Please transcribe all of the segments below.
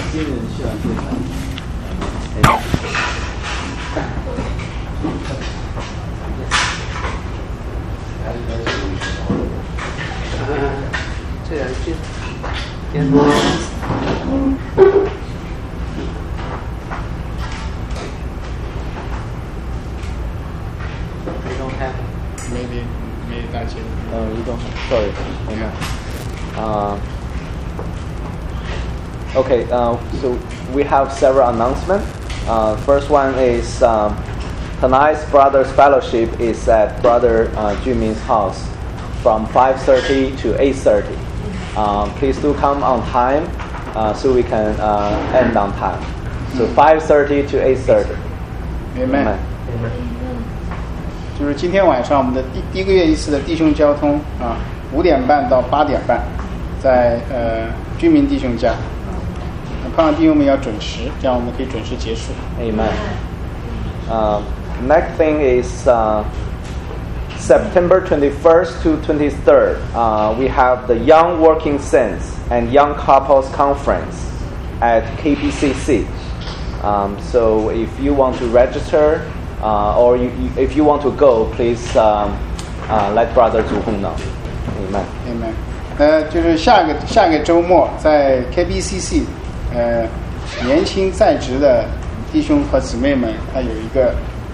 今年需要对谈。 这样去颠倒。We don't have. Maybe 大姐。 You don't have. Sorry. Okay. So we have several announcements. First one is tonight's Brothers Fellowship is at Brother Jumin's house from 5:30 to 8:30. Please do come on time so we can end on time. So 5:30 to 8:30. Amen. 就是今天晚上我们的第一个月一次的弟兄交通5点半到8点半，在居民弟兄家。盼望弟兄们要准时，这样我们可以准时结束。 Amen. Next thing is September 21st to 23rd. We have the Young Working Saints and Young Couples Conference at KBCC. So if you want to register or if you want to go, please let Brother Zhu Hong know. Amen. Amen. 就是下个周末在 KBCC。年轻在职的弟兄和姊妹们，他有一个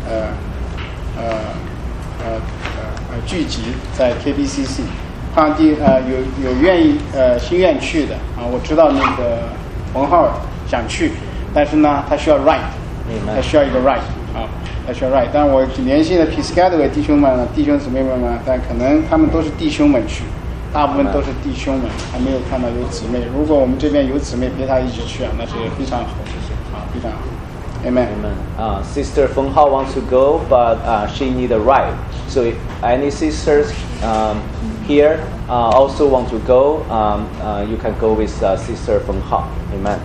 聚集在 KBCC， 盼望有愿意心愿去的我知道那个文浩想去，但是呢他需要 right， 他需要一个 right 他需要 right。但我联系的 Piscataway 弟兄们、弟兄姊妹们，但可能他们都是弟兄们去。大部分都是弟兄们，还没有看到有姊妹。如果我们这边有姊妹陪他一起去那是非常好，非常好。Amen. Sister Feng Hao wants to go, but she need a ride. So if any sisters here also want to go, you can go with Sister Feng Hao. Amen.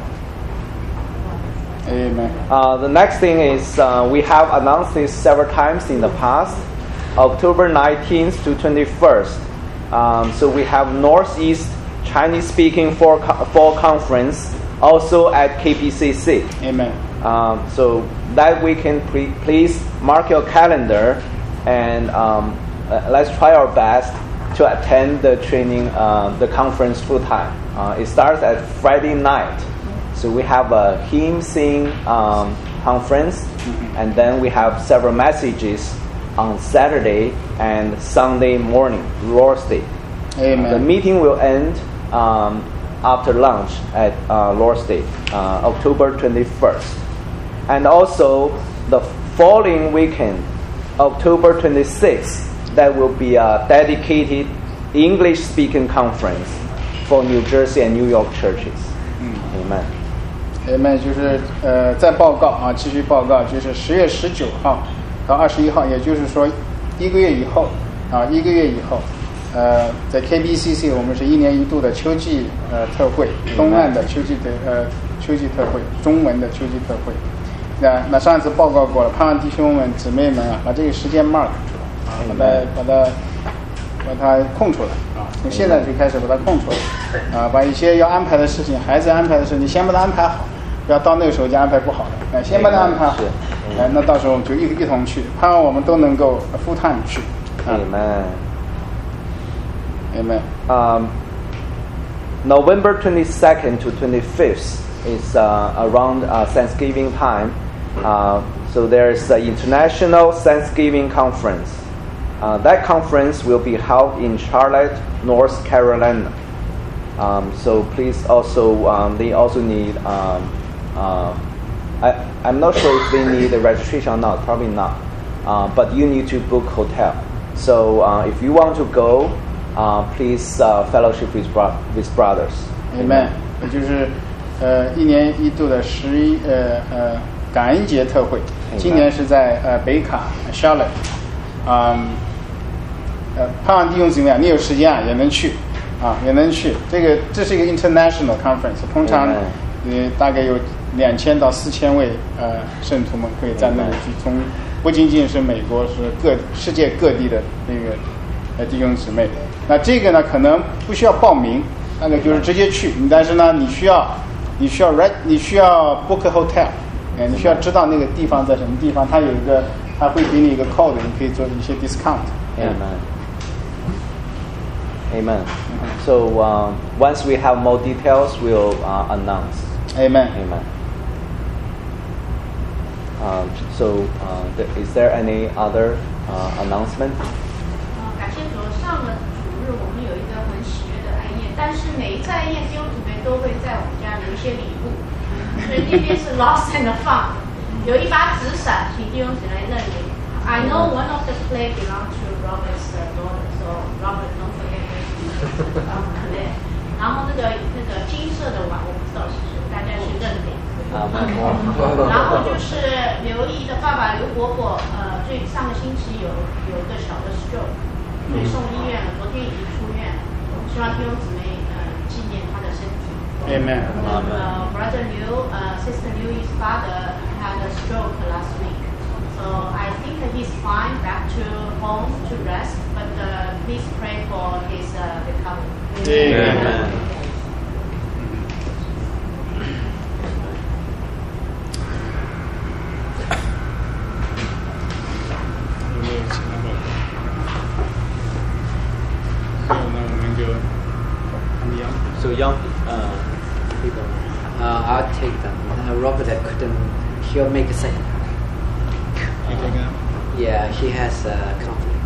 Amen. The next thing is we have announced this several times in the past. October 19th to 21st. So we have Northeast Chinese Speaking Fall Conference also at KPCC. Amen. So that weekend, please mark your calendar and let's try our best to attend the training, the conference full time. It starts at Friday night. So we have a hymn sing conference, and then we have several messages on Saturday and Sunday morning, Lord's Day. Amen. The meeting will end after lunch at Lord's Day, October 21st. And also the following weekend, October 26th, that will be a dedicated English-speaking conference for New Jersey and New York churches. Amen. Amen. 就是再报告继续报告，就是10月19号。到21号，也就是说1个月以后1个月以后，在 KBCC 我们是1年1度的秋季特会，东岸的秋季特会，中文的秋季特会。那上次报告过了，盼望弟兄们姊妹们把这个时间 mark 出来把它空出来从现在就开始把它空出来把一些要安排的事情，孩子安排的事情，你先把它安排好。不要到那个时候就安排不好了，先把它安排好，那到时候就一同去，盼望我们都能够 full time 去。 Amen. Amen. November 22nd to 25th is around Thanksgiving time. So there is the International Thanksgiving Conference. That conference will be held in Charlotte, North Carolina. So please also, they also need. I'm not sure if they need a registration or not. Probably not. But you need to book hotel. So if you want to go, please fellowship with brothers. Amen. 也就是1年1度的感恩节特会，今年是在北卡 Charlotte。盼望弟兄姊妹你有时间也能去也能去。这是一个 international conference， 通常大概有2000到4000位圣徒们可以在那里去，从不仅仅是美国，是世界各地的那个弟兄姊妹。那这个呢可能不需要报名，那个就是直接去，但是呢你需要你需要 book a hotel， 你需要知道那个地方在什么地方，它有一个，它会给你一个 code， 你可以做一些 discount。 Amen. Amen. So once we have more details, we'll announce. Amen. Amen. So is there any other announcement? 感谢主，上个主日我们有一个很喜悦的爱宴，但是每一次爱宴弟兄姊妹都会在我们家留一些礼物，所以那边是 lost and found， 有一把纸伞，请弟兄姊妹认领。I know one of the clay belongs to Robert's daughter, so Robert don't forget this clay. 然后那个金色的碗我不知道是谁，大家去认领。然后就是刘毅的爸爸刘伯伯，最上个星期有个小的 stroke， 所以送医院了，昨天已经出院了。希望弟兄姊妹纪念他的身体。 Amen. Brother Liu, Sister Liu's father had a stroke last week, so I think he's fine, back to home to rest. But please pray for his recovery. Amen. So young people. I'll take them. Robert couldn't. He'll make a second. Yeah, he has a conflict.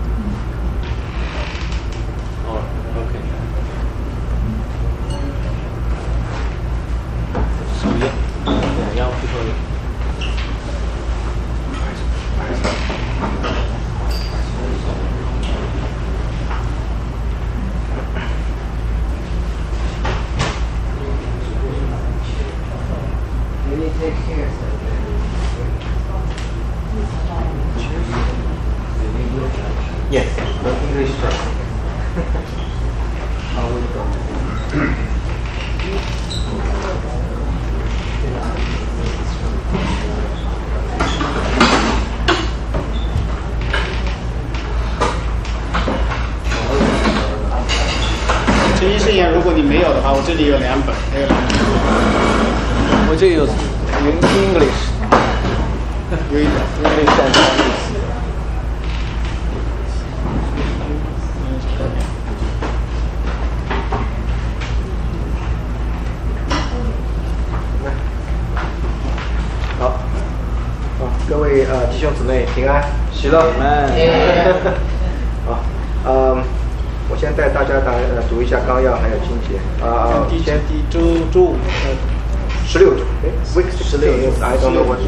Oh, okay. So young people. Really take care. Yes, but English first. How will it go? 诚心誓言，如果你没有的话，我这里有2本，还有2本。 我这有 English， 有一本 English and Chinese。 好，各位弟兄姊妹平安， 喜乐， 好，我先带大家读一下纲要还有经节先周五 16周，week 16 I don't know what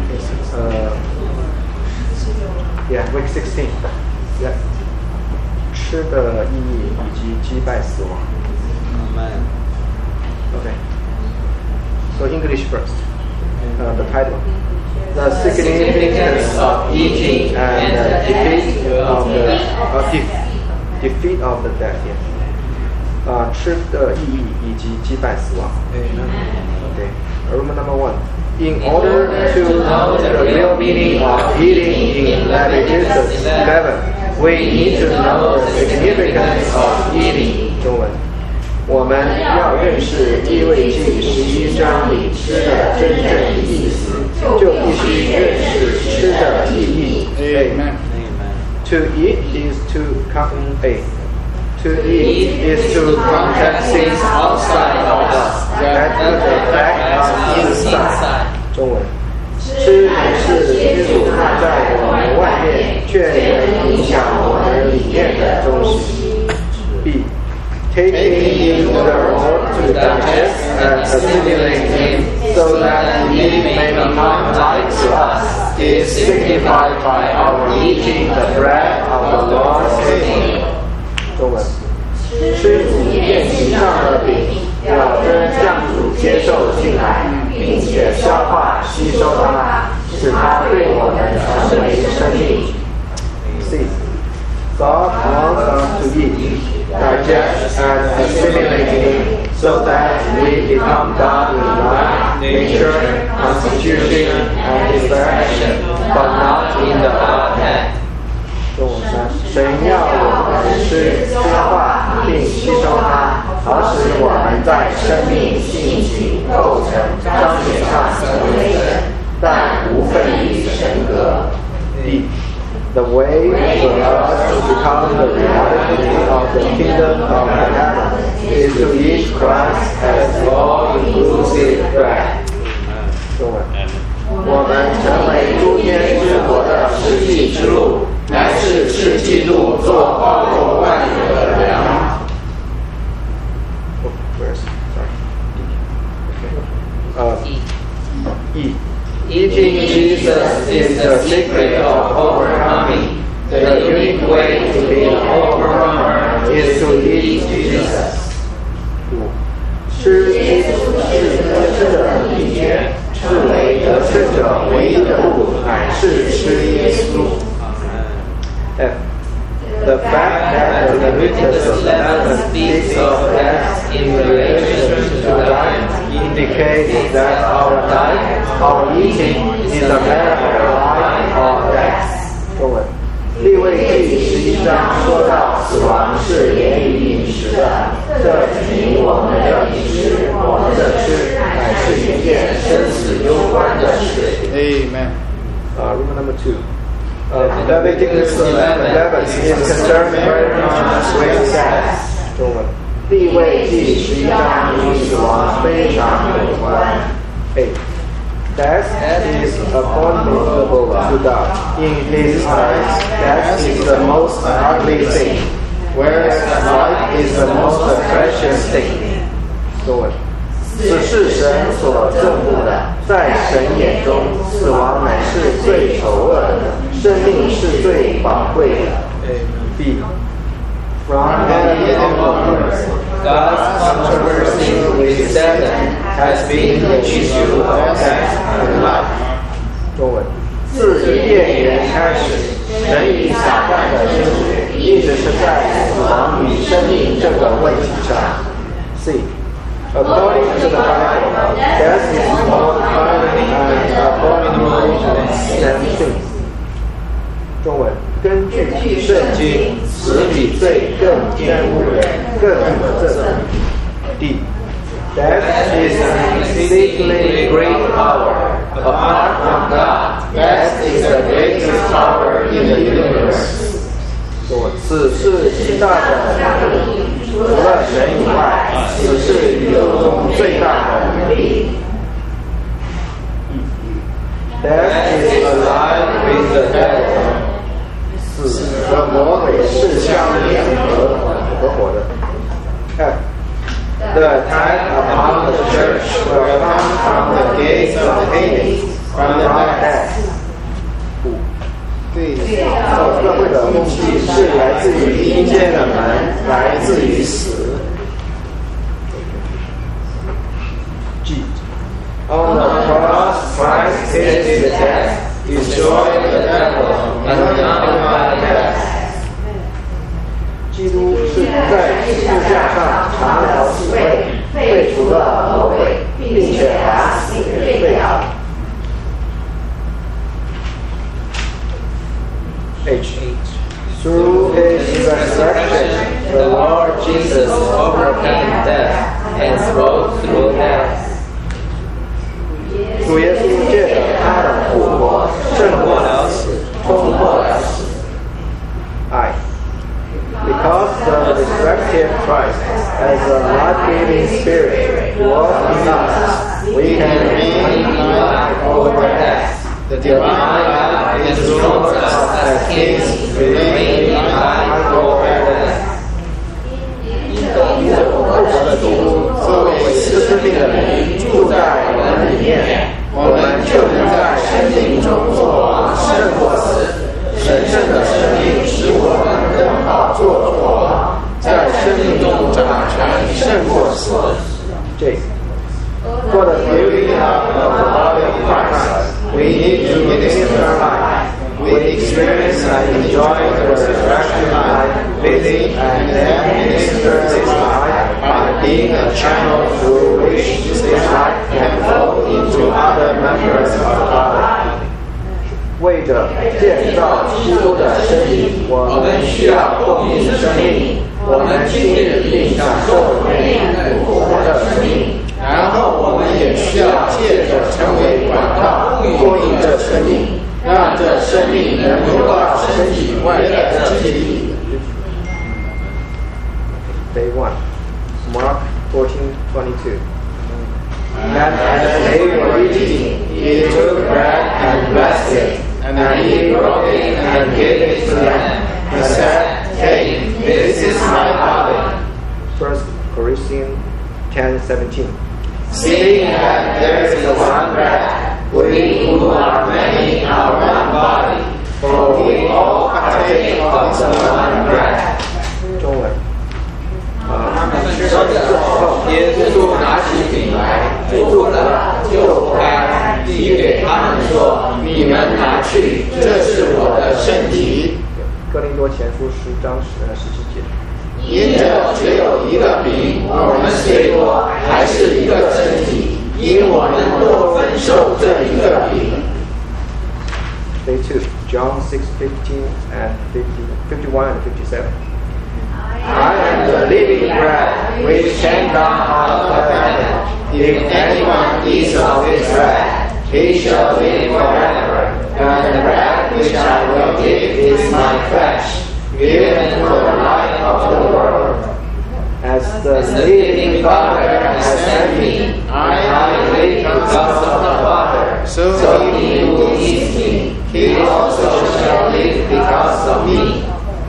yeah week 16 yeah 吃的意义以及击败死亡。 Amen. Okay. So English first. The title. The significance of eating and defeat of the death. 吃的意义以及击败死亡。Okay. Roman number 1. In order to know the real meaning of eating in Leviticus 11, we need to know the significance of eating. 中文。我们要认识利未记11章里吃的真正意思，就必须认识吃的意义。Amen. To eat is to To eat is to contact things outside of us that affect us inside. 中文。吃是接触看在我们外面，却能影响我们里面的东西。Taking in the Lord to digest and assimilate Him so that He may become like to us is signified by our eating the bread of the Lord's kingdom. 中文。吃主宴席上的饼，要真向主接受进来，并且消化吸收它，使它对我们成为生命。6. God wants us to eat, digest, and assimilate Him so that we become God in life, nature, constitution, and disposition, but not in the Godhead. 中文3. 神要我们吃、消化并吸收它，好使我们在生命、性情、构成 The way for us to become the reality of the kingdom of heaven is to eat Christ as all-inclusive bread. 中文，我们成为诸天之国的世纪之路，乃是世纪路做包容万有的粮。Eating Jesus is the secret of overcoming. The unique way to be an overcomer is to eat Jesus. 吃耶稣是得胜的秘诀，是为得胜者唯一的路，乃是吃耶稣。The fact that the Leviticus 11 speaks of death in relation to life indicates that our life, our eating, is a matter of life or death. 中文，利未记11章说到死亡是连于饮食的，这指明我们的饮食，我们的吃，乃是一件生死攸关的事。 Amen. Roman number 2. Leviticus 11 is concerned very much with death. 中文，利未记11章与死亡非常有关。Death is abominable to God. In His eyes, death is the most ugly thing, whereas life is the most precious thing. 中文，此是神所憎恶的，在神眼中，死亡乃是最丑恶的，生命是最宝贵的。B. From the onwards, God's controversy with Satan has been the issue of death and life. 中文，自伊甸园开始，神与撒旦的争执一直是在死亡与生命这个问题上。C. According to the Bible, death is more violent and abominable than sin. 中文，根据圣经，死比罪更厌恶人，更可憎。D. Death is an exceedingly great power. Apart from God, death is the greatest power in the universe. 此是极大的能力，除了神以外，此是宇宙中最大的能力。Death is alive with the devil. 死和魔鬼是相联合伙的。The attack upon the church will come from the gates of Hades, from the death. 造社会的攻击是来自于阴间的门，来自于死。G. On the cross, Christ tasted death, destroyed the devil, and conquered death. 基督是在十字架上尝了死味，废除了魔鬼，并且把死给废了。H. Through His resurrection, the Lord Jesus overcame death and rose through death. 主耶稣借着他的复活胜过了死，冲破了死。I. Because the resurrected Christ as a life-giving spirit dwells in us, we can reign life over death. The divine life enthrones us as kings, reigning life over death. 因着复活的基督作为施命的灵住在我们里面，我们就能在生命中作王，胜过死。神圣的生命使我们更好做王，在生命中掌权，胜过死。J. For the building up of the body of Christ, we need to minister life. We experience and enjoy the resurrection life within and then minister this life by being a channel through which this life can flow into other members of the body. 为着建造基督的身体，我们需要供应生命，我们经历并享受每日复活的生命，然后我们也需要借着成为管道供应这生命，让这生命能流到身体外的肢体。 Day 1. Mark 14:22. And as they were eating, he took bread and blessed it, and he broke it and gave it to them. He said, "Take, this is my body." 1 Corinthians 10:17. Seeing that there is one bread, we who are many are one body, for we all partake of the one bread. 中文。 他们吃了之后，耶稣拿起饼来，祝了就该递给他们说：“你们拿去，这是我的身体。” 哥林多前书10章17节。 因着只有一个饼，我们虽多，还是一个身体，因我们都分受这一个饼。 Day 2, John 6:15 and 51 and 57. I am the living bread which came down out of heaven. If anyone eats of this bread, he shall live forever. And the bread which I will give is my flesh, given for the life of the world. As the living Father has sent me, I live because of the Father. So he who eats me, he also shall live because of me.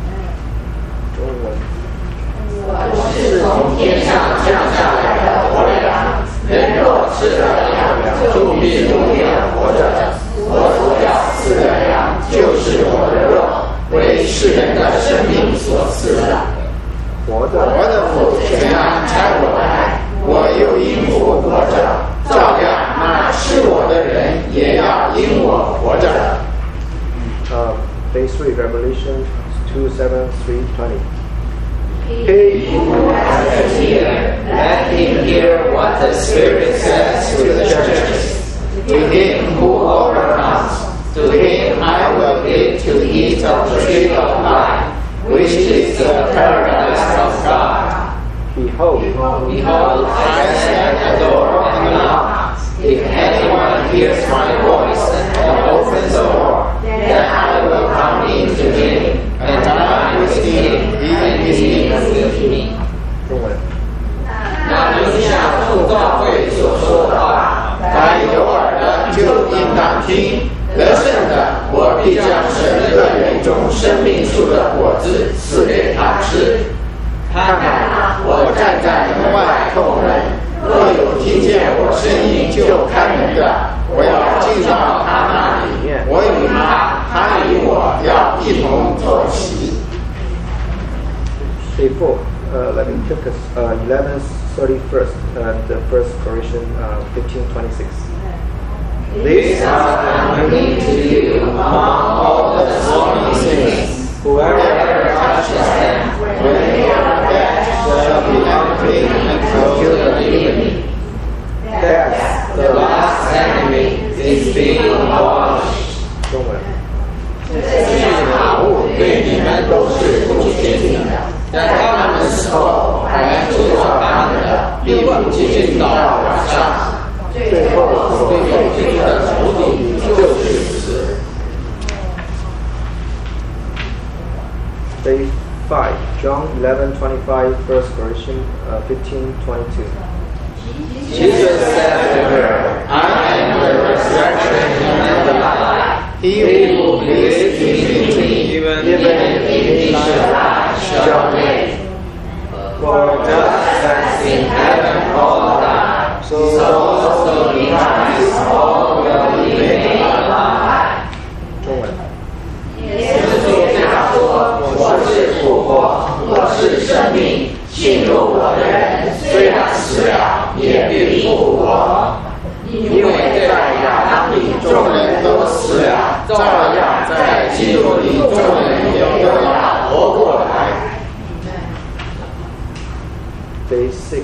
我是从天上降下来的活粮，人若吃了粮，就必永远活着。我所要赐的粮，就是我的肉，为世人的生命所赐的。 我的父怎样差我来，我又因父活着，照样那吃我的人也要因我活着。 Day 3, Revelation 2:7-3:20. He who has an ear, let him hear what the Spirit says to the churches. To him who overcomes, to him I will give to eat of the tree of life, which is the paradise of God. Behold, I stand at the door and knock. If anyone hears my voice and opens the door, then I will come in to him, and dine with him, and he with me. 中文。 那留下众教会所说的话，凡有耳的就应当听。得胜的，我必将神乐园中生命树的果子赐给他吃。看看，我站在门外叩门，若有听见我声音就开门的，我要进到他那里，我与他，他与我要一同坐席。 Day 4, let me take us 11:31 and 1 Corinthians 15:26. These are unclean to you among all the swarming snakes. Whoever touches them when they are fed shall be unclean until the evening. Death, the last enemy, is being abolished. 中文。 这些法物对你们都是不洁净的，但他们死后还做他们的，并不洁净到晚上。最后所有罪的仇敌就是死。 Day 5, John 11:25, 1 Corinthians 15:22. Jesus said to her, I am the resurrection and the life. He who believes in me, even if he shall live. For just as in heaven all die, so also in Christ all will be made alive. 中文。 耶稣对他说：“我是复活，我是生命。信入我的人，虽然死了，也必复活。因为在亚当里众人都死了，照样在基督里众人也都要活过来。” Day 6,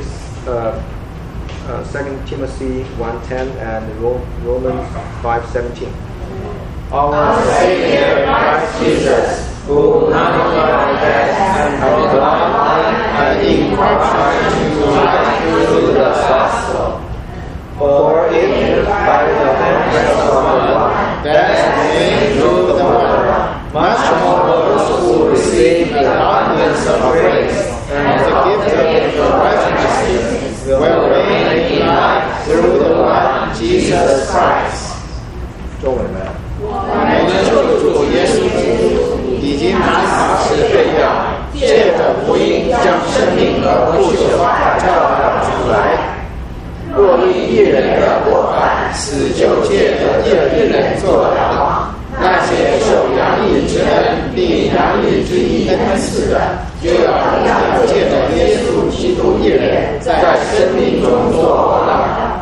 2 Timothy 1:10 and Romans 5:17. Our Savior Christ Jesus, who nullified death and brought life and incorporation to life through the gospel. For if by the entrance of the one that came through the word, much more those who receive the abundance of grace and the gift of righteousness will reign in life through the one Jesus Christ. 中文呢？ 我们救主耶稣基督已经拿草时废掉，借着福音将生命和不朽照亮出来。若因一人的过犯，死就借着第二人做了王。那些受洋溢之恩并洋溢之义恩赐的，就要同样借着耶稣基督一人，在生命中做王。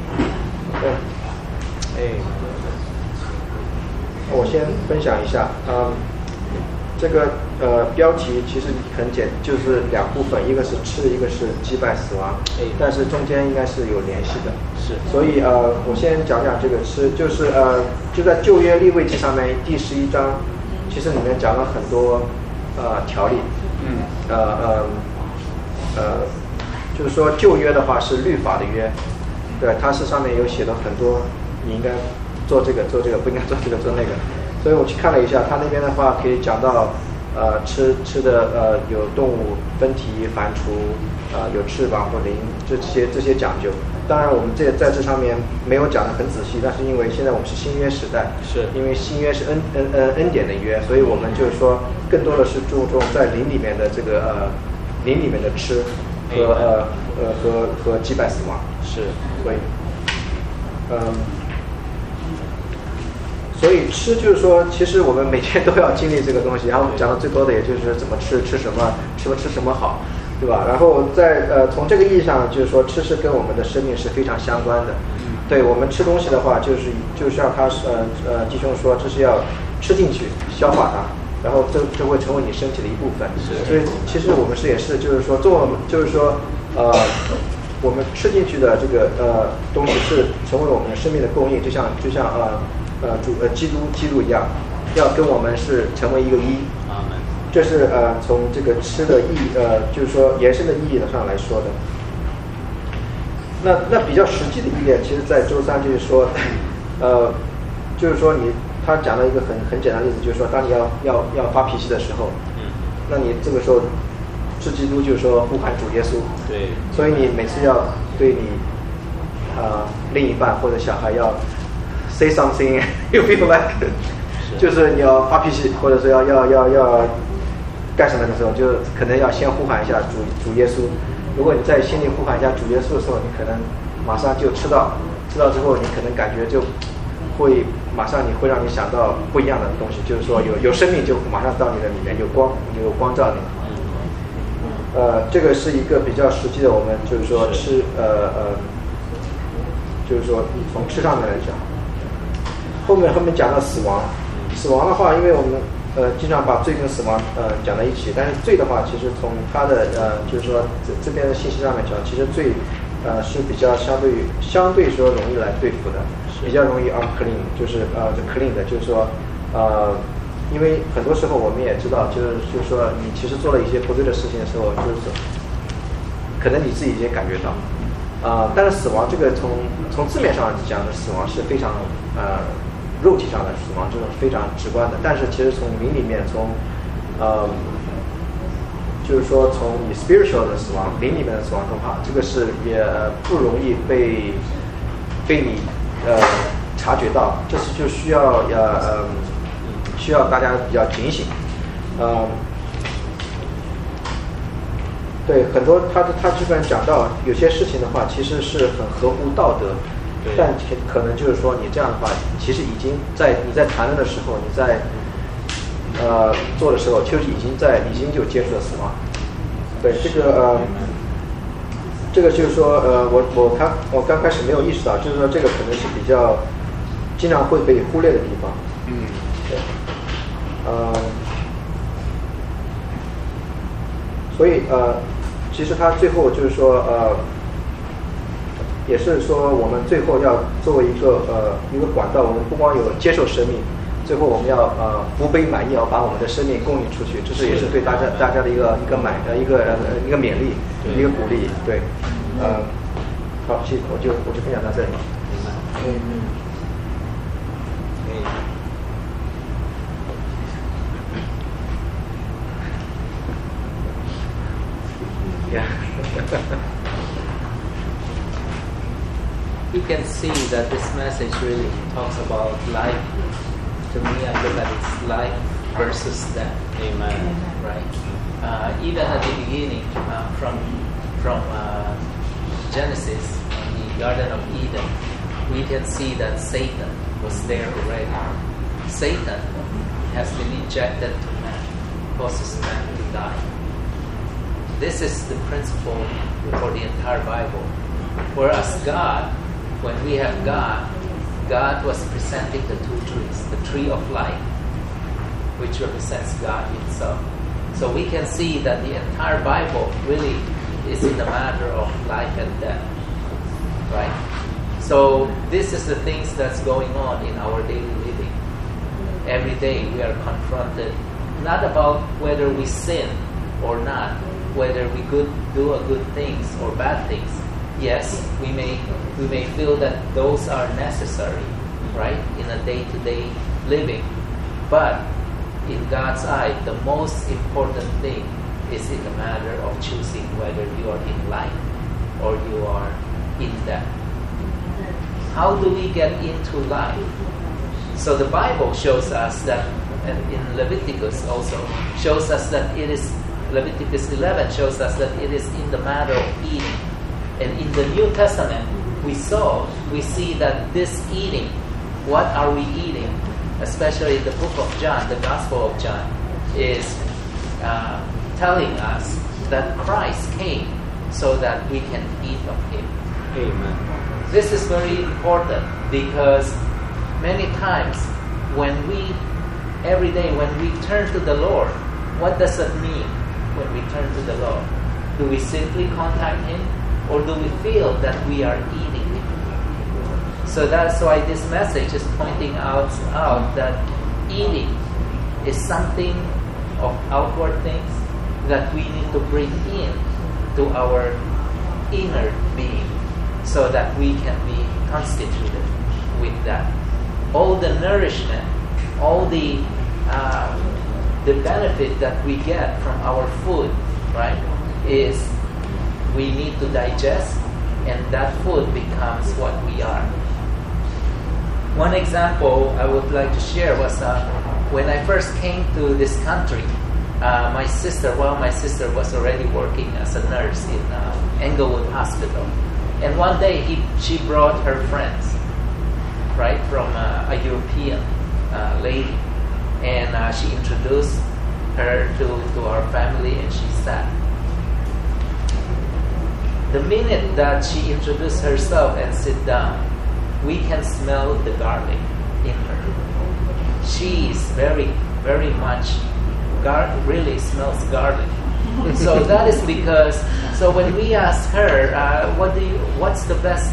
我先分享一下，这个标题其实很就是两部分，一个是吃，一个是击败死亡，但是中间应该是有联系的。是，所以我先讲讲这个吃，就是就在旧约利未记上面第11章，其实里面讲了很多条例，就是说旧约的话是律法的约，对，它是上面有写了很多，你应该做这个，不应该做这个，做那个。所以我去看了一下，他那边的话可以讲到，吃的有动物分蹄、反刍，有翅膀或鳞，这些讲究。当然我们在这上面没有讲得很仔细，但是因为现在我们是新约时代，是因为新约是恩典的约，所以我们就是说更多的是注重在灵里面的这个灵里面的吃和击败死亡。是，所以吃就是说，其实我们每天都要经历这个东西。然后讲的最多的也就是怎么吃什么好，对吧？然后从这个意义上，就是说吃是跟我们的生命是非常相关的。对我们吃东西的话，就像他弟兄说，这是要吃进去，消化它，然后这会成为你身体的一部分。所以其实我们也是，就是说我们吃进去的这个东西是成为我们生命的供应，就像基督一样，要跟我们是成为一个一。这是从这个吃的意义就是说延伸的意义上来说的。那比较实际的意义，其实在周3就是说，就是说他讲了一个很简单的例子，就是说当你要发脾气的时候，那你这个时候是基督，就是说呼喊主耶稣。对。所以你每次要对你另一半或者小孩要 say something you feel like， 就是你要发脾气或者是要干什么的时候，就可能要先呼喊一下主耶稣。如果你在心里呼喊一下主耶稣的时候，你可能马上就吃到之后，你可能感觉就会马上会让你想到不一样的东西，就是说有生命就马上到你的里面，有光照你。这个是一个比较实际的，我们就是说吃就是说从吃上面来讲。后面讲到死亡的话，因为我们经常把罪跟死亡讲在一起，但是罪的话，其实从它的就是说这边的信息上面讲，其实罪是比较相对说容易来对付的，比较容易unclean，就是clean 的，就是说因为很多时候我们也知道，就是说你其实做了一些不对的事情的时候，就是可能你自己也感觉到。但是死亡这个从字面上讲的死亡是非常肉体上的死亡，这种非常直观的。但是其实从灵里面，就是说从你 spiritual 的死亡，灵里面的死亡的话，这个是也不容易被你察觉到，这是就需要大家比较警醒。对，很多他这边讲到有些事情的话，其实是很合乎道德，但可能就是说你这样的话，其实已经你在谈论的时候，你在做的时候，就已经就接触了死亡。对，这个就是说我刚开始没有意识到，就是说这个可能是比较经常会被忽略的地方。对，所以其实他最后就是说也是说我们最后要作为一个管道，我们不光有接受生命，最后我们要福杯满溢，要把我们的生命供应出去，这是也是对大家的一个勉励，一个鼓励。对，好，我就分享到这里。 Yeah. You can see that this message really talks about life. To me, I look at it's life versus death. Amen. Right? Even at the beginning, from Genesis, the Garden of Eden, we can see that Satan was there already. Satan has been injected to man, causes man to die. This is the principle for the entire Bible. Whereas God, when we have God, God was presenting the two trees, the tree of life, which represents God Himself. So we can see that the entire Bible really is in the matter of life and death, right? So this is the things that's going on in our daily living. Every day we are confronted, not about whether we sin or not, whether we do good things or bad things. Yes, we may feel that those are necessary, right, in a day-to-day living. But in God's eye, the most important thing is in the matter of choosing whether you are in life or you are in death. How do we get into life? So the Bible shows us that, and in Leviticus also shows us that it is, Leviticus 11 shows us that it is in the matter of eating. And in the New Testament, we see that this eating, what are we eating? Especially the book of John, the Gospel of John, is telling us that Christ came so that we can eat of Him. Amen. This is very important because many times every day when we turn to the Lord, what does it mean when we turn to the Lord? Do we simply contact Him, or do we feel that we are eating Him? So that's why this message is pointing out that eating is something of outward things that we need to bring in to our inner being so that we can be constituted with that. All the nourishment, all the benefit that we get from our food, right, is we need to digest, and that food becomes what we are. One example I would like to share was when I first came to this country, my sister was already working as a nurse in Englewood Hospital. And one day she brought her friends, right, from a European lady. And she introduced her to our family, and she sat. The minute that she introduced herself and sit down, we can smell the garlic in her. She is very, very much really smells garlic. So that is because, so when we ask her, what's the best,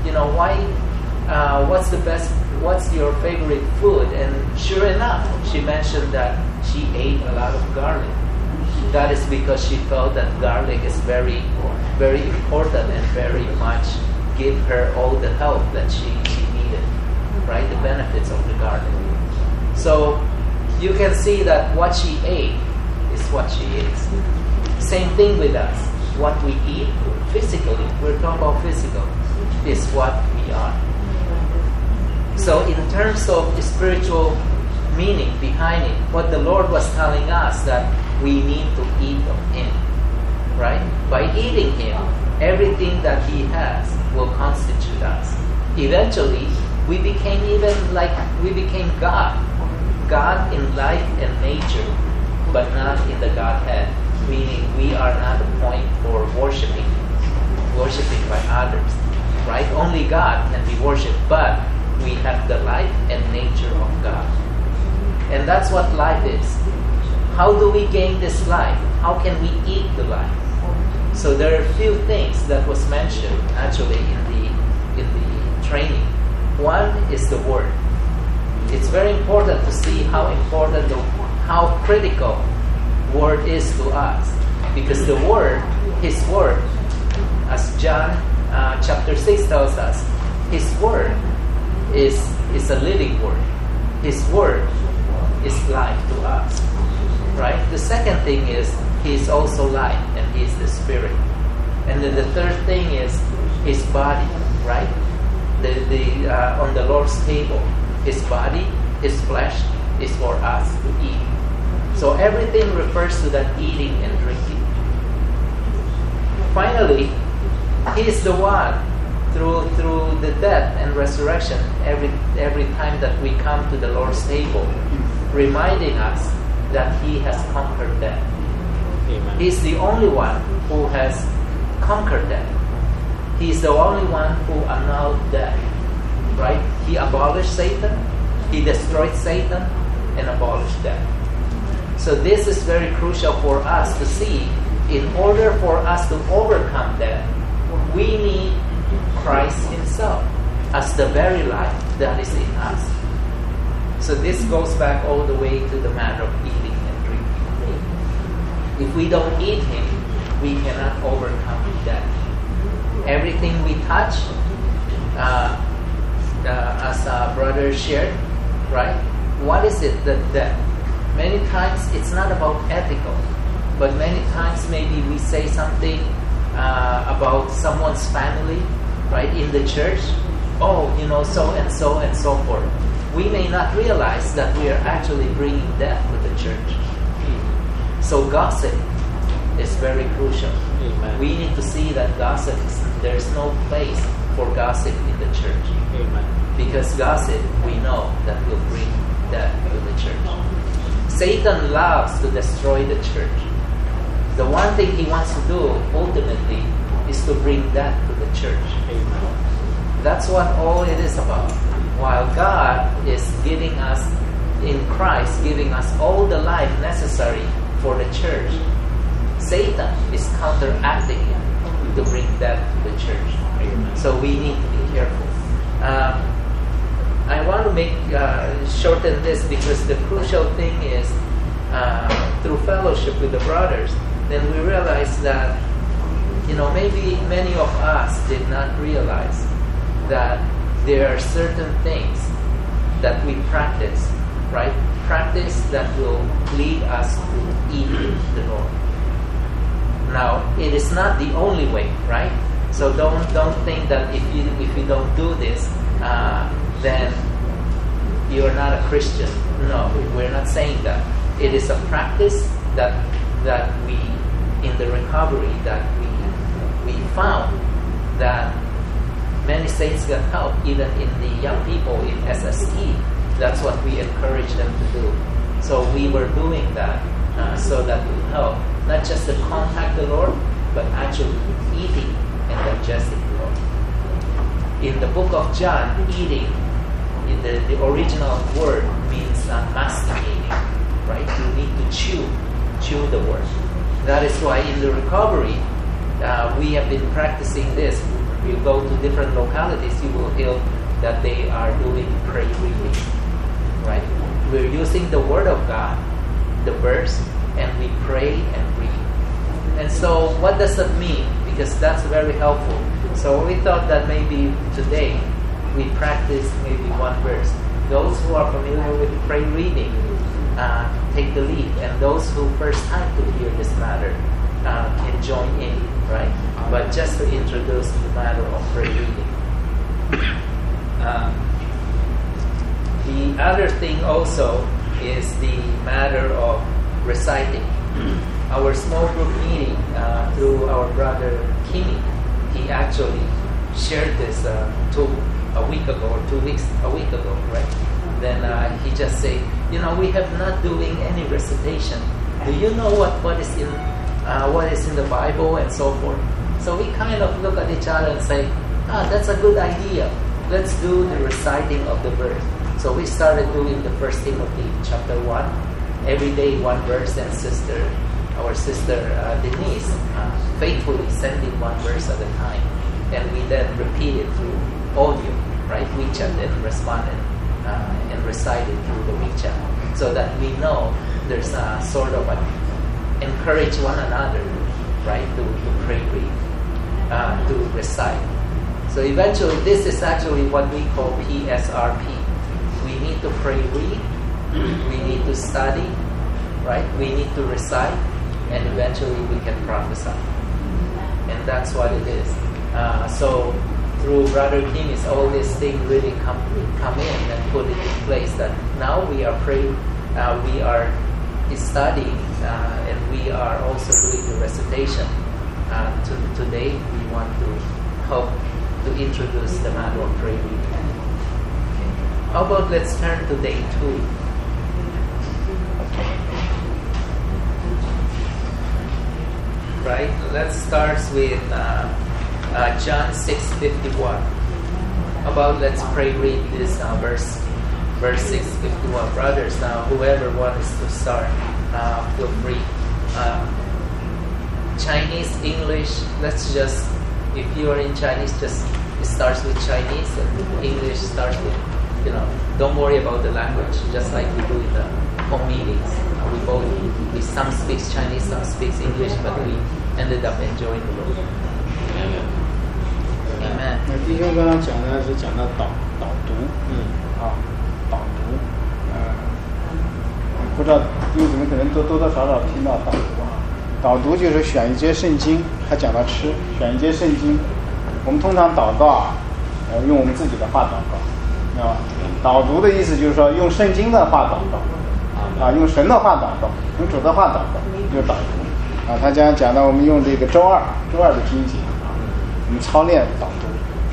what's your favorite food? And sure enough, she mentioned that she ate a lot of garlic. That is because she felt that garlic is very, very important and very much give her all the help that she needed, right? The benefits of the garlic. So you can see that what she ate is what she is. Same thing with us. What we eat physically, we're talking about physical, is what we are. So in terms of spiritual meaning behind it, what the Lord was telling us that we need to eat of Him, right? By eating Him, everything that He has will constitute us. Eventually, we became God. God in life and nature, but not in the Godhead. Meaning we are not a point for worshiping by others, right? Only God can be worshipped, but we have the life and nature of God. And that's what life is. How do we gain this life? How can we eat the life? So there are a few things that was mentioned actually in the training. One is the Word. It's very important to see how critical Word is to us, because the Word, His Word, as John chapter 6 tells us, His Word is a living Word. His word is life to us, right? The second thing is He is also life, and He is the Spirit. And then the third thing is His body, right? On the Lord's table, His body, His flesh is for us to eat. So everything refers to that eating and drinking. Finally, He is the one through the death and resurrection. Every time that we come to the Lord's table, reminding us that He has conquered death. Amen. He's the only one who has conquered death. He's the only one who annulled death, right? He abolished Satan, He destroyed Satan, and abolished death. So this is very crucial for us to see. In order for us to overcome death, we need Christ Himself as the very life that is in us. So this goes back all the way to the matter of eating and drinking. If we don't eat Him, we cannot overcome death. Everything we touch, as brother shared, right? What is it that many times it's not about ethical, but many times maybe we say something about someone's family, right, in the church. Oh, so and so and so forth. We may not realize that we are actually bringing death to the church. So gossip is very crucial. Amen. We need to see that there's no place for gossip in the church. Amen. Because gossip, we know that will bring death to the church. Satan loves to destroy the church. The one thing he wants to do, ultimately, is to bring death to the church. Amen. That's what all it is about. While God is giving us, in Christ, giving us all the life necessary for the church, Satan is counteracting it to bring death to the church. Amen. So we need to be careful. I want to shorten this because the crucial thing is through fellowship with the brothers, then we realize that maybe many of us did not realize that there are certain things that we practice, right? Practice that will lead us to eat the Lord. Now, it is not the only way, right? So don't think that if you don't do this, then you are not a Christian. No, we're not saying that. It is a practice that we, in the recovery, that we found that many saints got help, even in the young people in SSE. That's what we encourage them to do. So we were doing that so that we help, not just to contact the Lord, but actually eating and digesting the Lord. In the book of John, eating, in the original word means masticating, right? You need to chew the word. That is why in the recovery, we have been practicing this. If you go to different localities, you will hear that they are doing prayer reading, right? We're using the Word of God, the verse, and we pray and read. And so what does that mean? Because that's very helpful. So we thought that maybe today we practice maybe one verse. Those who are familiar with prayer reading, take the lead. And those who first time to hear this matter can join in, right? But just to introduce the matter of prayer reading. The other thing also is the matter of reciting. Our small group meeting through our brother Kimi, he actually shared this a week ago or 2 weeks, a week ago, right? Then he just said, we have not doing any recitation. Do you know what is in the Bible and so forth? So we kind of look at each other and say, that's a good idea. Let's do the reciting of the verse. So we started doing the 1 Timothy chapter 1. Every day one verse, and our sister Denise faithfully sending one verse at a time. And we then repeat it through audio, right? WeChat, and responded and recited through the WeChat. So that we know there's a sort of encourage one another, right? To pray read, to recite. So eventually, this is actually what we call PSRP, we need to pray, read, we need to study, right? We need to recite, and eventually we can prophesy. And that's what it is. So through Brother Kim, is all these things really come in and put it in place. That now we are praying, we are studying, and we are also doing the recitation. Today we want to help to introduce the matter of prayer. How about let's turn to day 2. Right? Let's start with John 6:51. About let's pray. Read this verse 6:51. Brothers, whoever wants to start, feel free. Chinese, English. Let's just, if you are in Chinese, just it starts with Chinese, and English starts with, don't worry about the language. Just like we do in the home meetings, we some speaks Chinese, some speaks English, but we ended up enjoying the Lord. Amen. 弟兄刚刚讲的是讲到导读，导读，不知道弟兄姊妹可能多多少少听到导读啊。导读就是选一节圣经，他讲到吃，选一节圣经。我们通常祷告用我们自己的话祷告，知道吧？导读的意思就是说用圣经的话祷告，用神的话祷告，用主的话祷告，就是导读。他将讲到我们用这个周二的经节我们操练导读。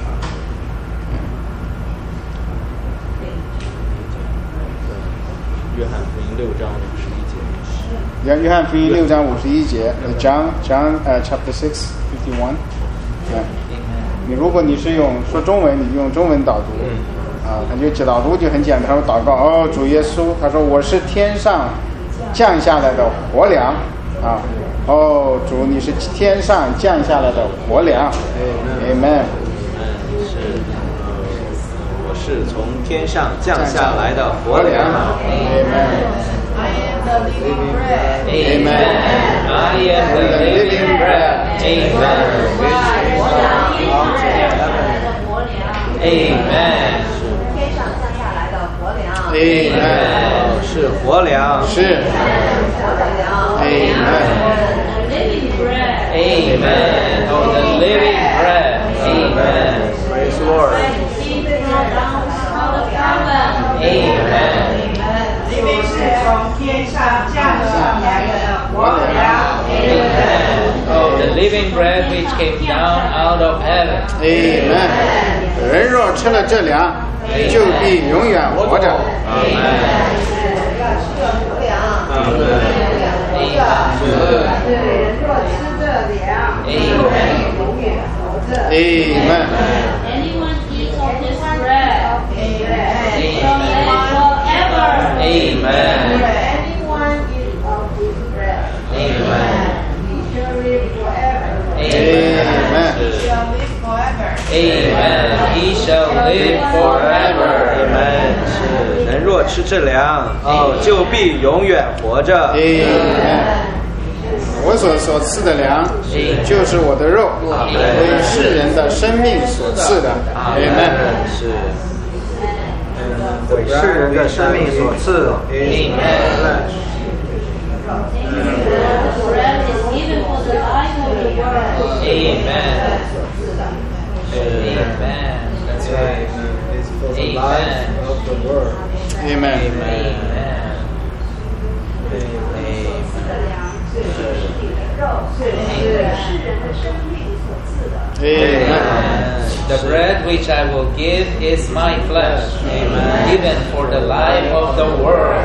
约翰福音6章51节。 约翰福音6章51节 John chapter 6:51。你如果你是说中文，你用中文导读，他就导读就很简单，他说祷告主耶稣，他说我是天上降下来的活粮主你是天上降下来的活粮 Amen。 我是从天上降下来的活粮 Amen。 I am the living bread. Amen. I am the living bread. Amen. Amen. 天上降下来的活粮 Amen。 是活粮， 是活粮 Amen。 Living bread. Amen. Oh, the living bread. Amen. Praise the Lord. Amen. 因为是从天上降下来的活粮 Amen. Oh, the living bread which came down out of heaven. Amen。 人若吃了这粮，就必永远活着。 Amen. 要吃了活粮人若吃这粮，永远活着 Amen。 Anyone eats of this bread shall Amen. live forever. Amen. Anyone eat of this bread, Amen. he shall live forever. Amen. He shall live forever. Amen. He shall live forever. Amen。是人若吃这粮，就必永远活着。 Amen。 我所赐的粮，就是我的肉，为世人的生命所赐的。Amen。 是为世人的生命所赐。 Amen. The bread is given for the life of the world. Amen. Amen. That's right. It's for the life of the world. Amen。 Amen. 是世人的生命所赐的 Amen。 The bread which I will give is my flesh, given for the life of the world.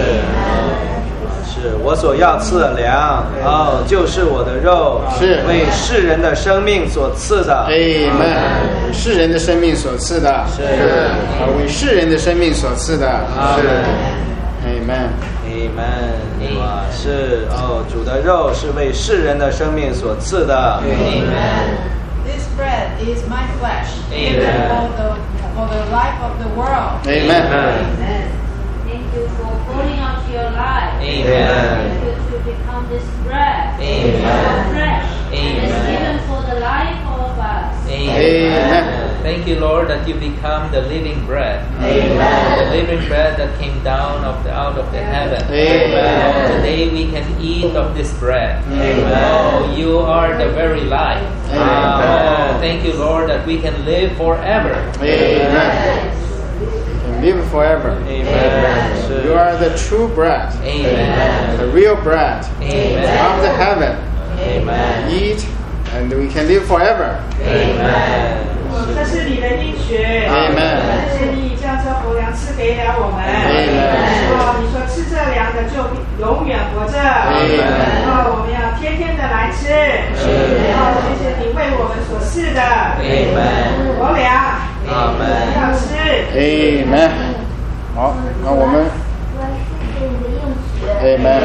是我所要赐的粮，就是我的肉， 是为世人的生命所赐的。 Amen。 世人的生命所赐的，是为世人的生命所赐的，是 Amen。 Amen。 哇，是主的肉是为世人的生命所赐的。 This bread is my flesh, Amen. for the life of the world. Amen。 Amen。 you for pouring out your life. Amen. Thank you to become this bread. Amen. Fresh. Amen. And it's given for the life of us. Amen. Thank you, Lord, that you become the living bread. Amen. The living bread that came down out of the heaven. Amen. Oh, today we can eat of this bread. Amen. Oh, you are the very life. Amen. Oh, thank you, Lord, that we can live forever. Amen. Live forever. Amen. You are the true bread. Amen. The real bread Amen. from the heaven. Amen. Eat and we can live forever. Amen. 这是你的应许， Amen. 这是你将这活粮赐给了我们。 Amen. 你说吃这粮的就永远活着。 Amen. 我们要天天的来吃。谢谢你为我们所赐的活粮，要吃。 Amen. 好，那我们。Amen.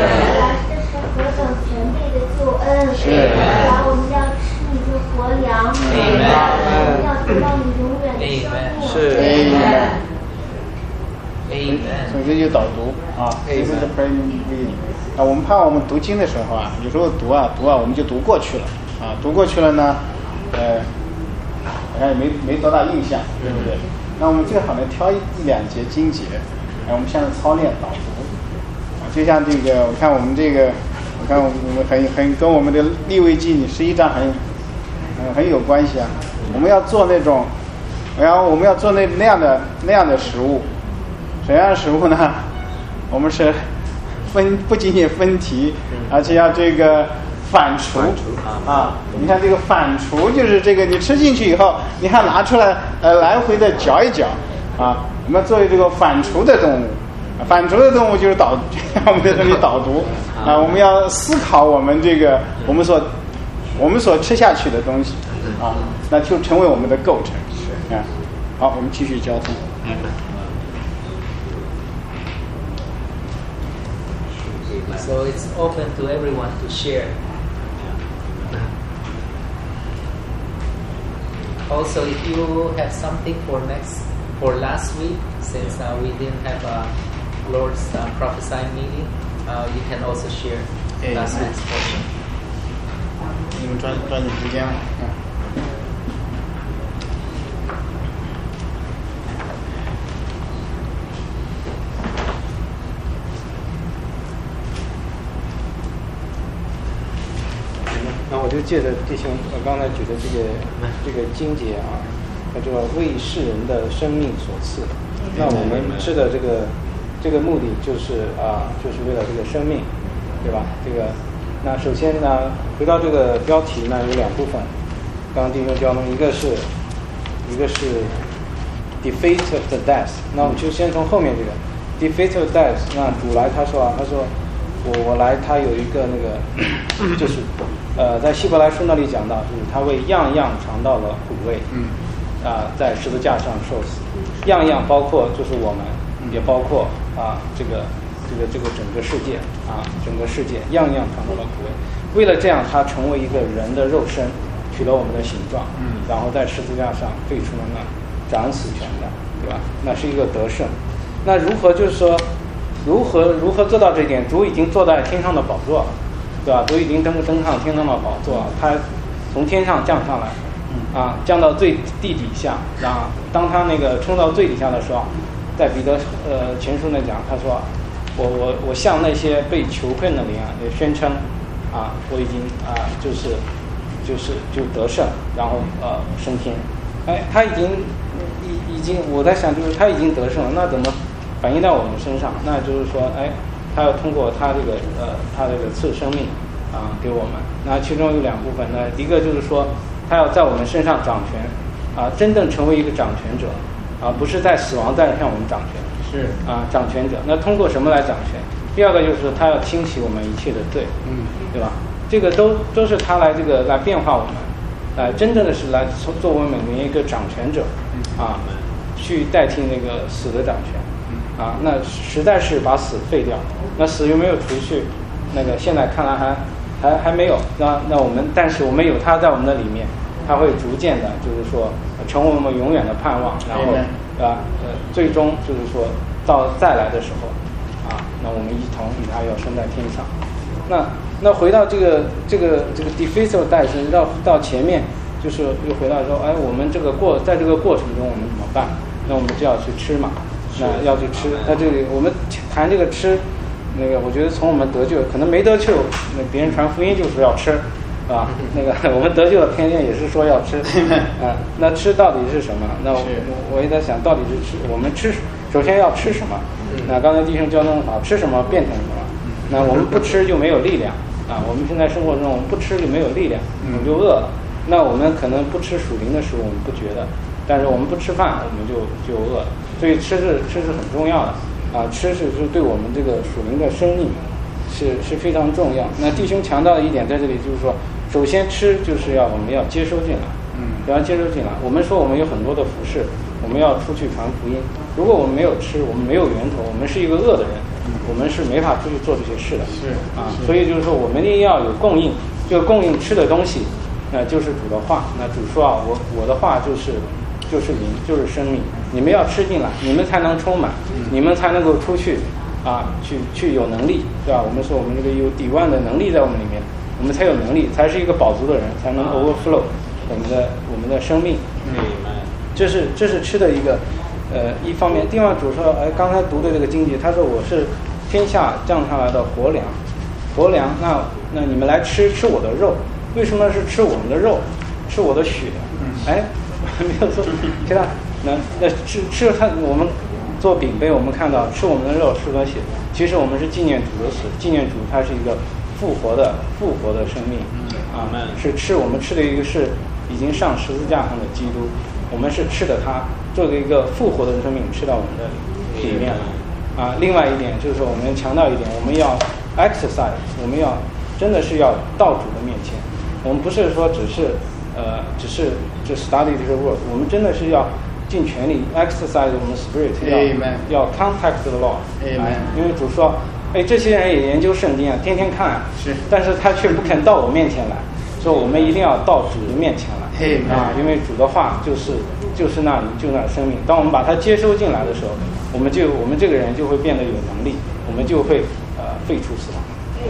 是。 我们要吃你的活粮，我们要得到你永远的生命。 是。 Amen. 所以这就导读啊。This is the praying reading. 啊，我们怕我们读经的时候啊，有时候读啊，我们就读过去了啊，读过去了呢，好像也没多大印象，对不对？那我们最好呢挑一两节经节，我们现在操练导读啊，就像这个，我看我们这个，我看我们很跟我们的利未记11章很有关系啊。我们要做那种，我们要做那样的食物，什么样的食物呢？我们是不仅仅分题，而且要这个反刍啊！你看这个反刍就是这个，你吃进去以后，你还拿出来来回的嚼一嚼啊！我们作为这个反刍的动物，反刍的动物就是我们在这里导读啊！我们要思考我们这个我们所吃下去的东西啊，那就成为我们的构成啊！好，我们继续交通。 So it's open to everyone to share. Also, if you have something for last week, since we didn't have a Lord's prophesying meeting, you can also share last week's portion. 你们抓紧时间了。那我就借着弟兄刚才举的这个经节啊，他这个为世人的生命所赐。那我们吃的这个目的就是为了这个生命，对吧？那首先呢，回到这个标题呢，有两部分。刚刚弟兄教我们一个是 defeat of the death。那我们就先从后面这个 defeat of death。那主来他说我来，他有一个那个就是在希伯来书那里讲到，就是他为样样尝到了苦味，在十字架上受死，样样包括就是我们，也包括这个整个世界整个世界样样尝到了苦味。为了这样，他成为一个人的肉身，取了我们的形状，然后在十字架上废除了那掌死权的，对吧？那是一个得胜。那如何就是说？如何做到这一点？主已经坐在天上的宝座，对吧？主已经登上天上的宝座，他从天上降上来，降到地底下。然后当他那个冲到最底下的时候，在彼得前书那讲，他说我向那些被囚困的灵也宣称我已经就得胜，然后升天。他已经我在想，就是他已经得胜了，那怎么反映到我们身上？那就是说，他要通过他这个赐生命给我们。那其中有两部分呢，一个就是说，他要在我们身上掌权真正成为一个掌权者不是在死亡在向我们掌权，是掌权者。那通过什么来掌权？第二个就是他要清洗我们一切的罪，对吧？这个都是他来来变化我们，真正的是来作为我们一个掌权者去代替那个死的掌权。那实在是把死废掉，那死有没有除去？那个现在看来还没有。那我们，但是我们有他在我们的里面，他会逐渐的，就是说成为我们永远的盼望。然后最终就是说到再来的时候， 那我们一同与他要升在天上。那回到这个 difficile days， 到前面就是又回到说，哎，我们在这个过程中我们怎么办？那我们就要去吃嘛，那要去吃。那这里我们谈这个吃，那个我觉得从我们得救，可能没得救，那别人传福音就说要吃，啊，那个我们得救的天天也是说要吃，啊，那吃到底是什么？那我也在想，到底是吃我们吃，首先要吃什么？那刚才弟兄交通好，吃什么变成什么？那我们不吃就没有力量啊！我们现在生活中，我们不吃就没有力量，我们就饿了。那我们可能不吃属灵的食物，我们不觉得，但是我们不吃饭，我们就饿了。所以吃是很重要的啊！吃是对我们这个属灵的生命是非常重要。那弟兄强调的一点在这里就是说，首先吃就是我们要接收进来，要接收进来。我们说我们有很多的服事，我们要出去传福音。如果我们没有吃，我们没有源头，我们是一个饿的人，我们是没法出去做这些事的。所以就是说，我们一定要有供应，这个供应吃的东西，那就是主的话。那主说啊，我的话就是灵，就是生命。你们要吃进来，你们才能充满，你们才能够出去啊，去有能力，对吧？我们说我们这个有底万的能力在我们里面，我们才有能力，才是一个饱足的人，才能 overflow 我们的生命。这是吃的一方面。另外主说，刚才读的这个经节，他说我是天下降下来的活粮，那你们来吃我的肉。为什么是吃我们的肉，吃我的血？没有说其他。那吃他，我们做饼杯，我们看到吃我们的肉，吃我的血。其实我们是纪念主的死，纪念主他是一个复活的生命啊，是吃我们吃的一个是已经上十字架上的基督，我们是吃的他，做一个复活的生命吃到我们的里面了啊。另外一点就是说，我们强调一点，我们要 exercise， 我们要真的是要到主的面前，我们不是说只是 study this word， 我们真的是要尽全力 exercise 我们的 spirit， 要 contact the Lord， 因为主说，这些人也研究圣经啊，天天看啊，但是他却不肯到我面前来，所以我们一定要到主的面前来啊，因为主的话就是那里就那生命。当我们把它接收进来的时候，我们这个人就会变得有能力，我们就会废除死亡。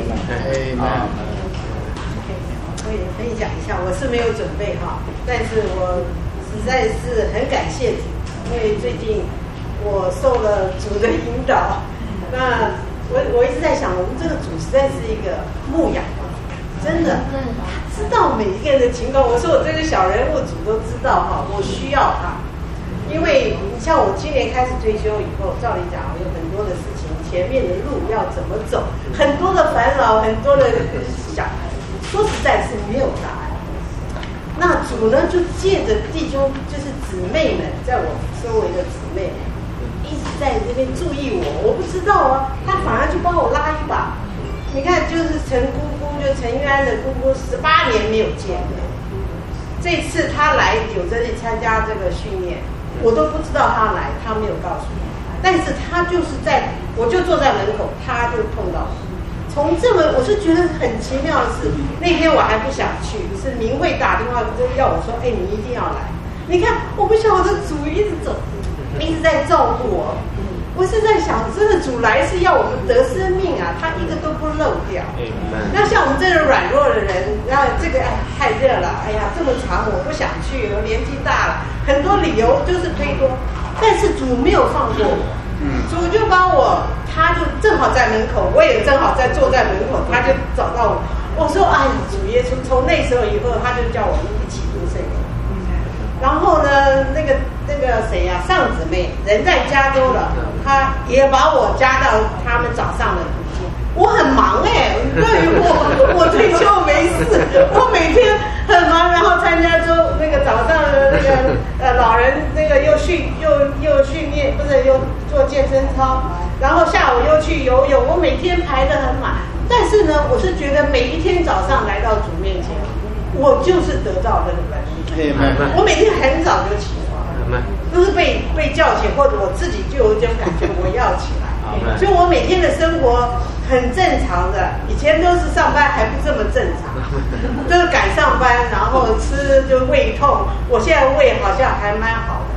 我也分享一下，我是没有准备哈，但是我实在是很感谢主，因为最近我受了主的引导。那我一直在想，我们这个主实在是一个牧养，真的，他知道每一个人的情况。我说我这个小人物主都知道哈，我需要他，因为你像我今年开始退休以后，照理讲有很多的事情，前面的路要怎么走，很多的烦恼，很多的想。说实在是没有答案。那主呢，就借着弟兄，就是姊妹们，在我周围的姊妹们，一直在这边注意我不知道啊，他反而就帮我拉一把。你看，就是陈姑姑，就陈玉安的姑姑，18年没有见了。这次他来九州去参加这个训练，我都不知道他来，他没有告诉我。但是他就是我就坐在门口，他就碰到我。从我是觉得很奇妙的是，那天我还不想去，是明慧打电话要我说，你一定要来。你看，我不晓得主一直走，一直在照顾我。我是在想，真的主来是要我们得生命啊，他一个都不漏掉。那像我们这种软弱的人，然后这个太热了，这么长我不想去，我年纪大了，很多理由就是推脱。但是主没有放过我，主就把我。他就正好在门口，我也正好坐在门口，他就找到我。我说：“主耶稣！”从那时候以后，他就叫我们一起读圣经。然后呢，那个谁呀，上姊妹人在加州了，他也把我加到他们早上的读经。我很忙对于我退休没事，我每天很忙，然后参加那个早上的那个老人那个又训练，不是又做健身操。然后下午又去游泳，我每天排得很满。但是呢，我是觉得每一天早上来到主面前，我就是得到那个能力。我每天很早就起床，都是被叫起，或者我自己就有一种感觉我要起来。所以我每天的生活很正常的，以前都是上班还不这么正常，都是赶上班，然后吃就胃痛。我现在胃好像还蛮好的。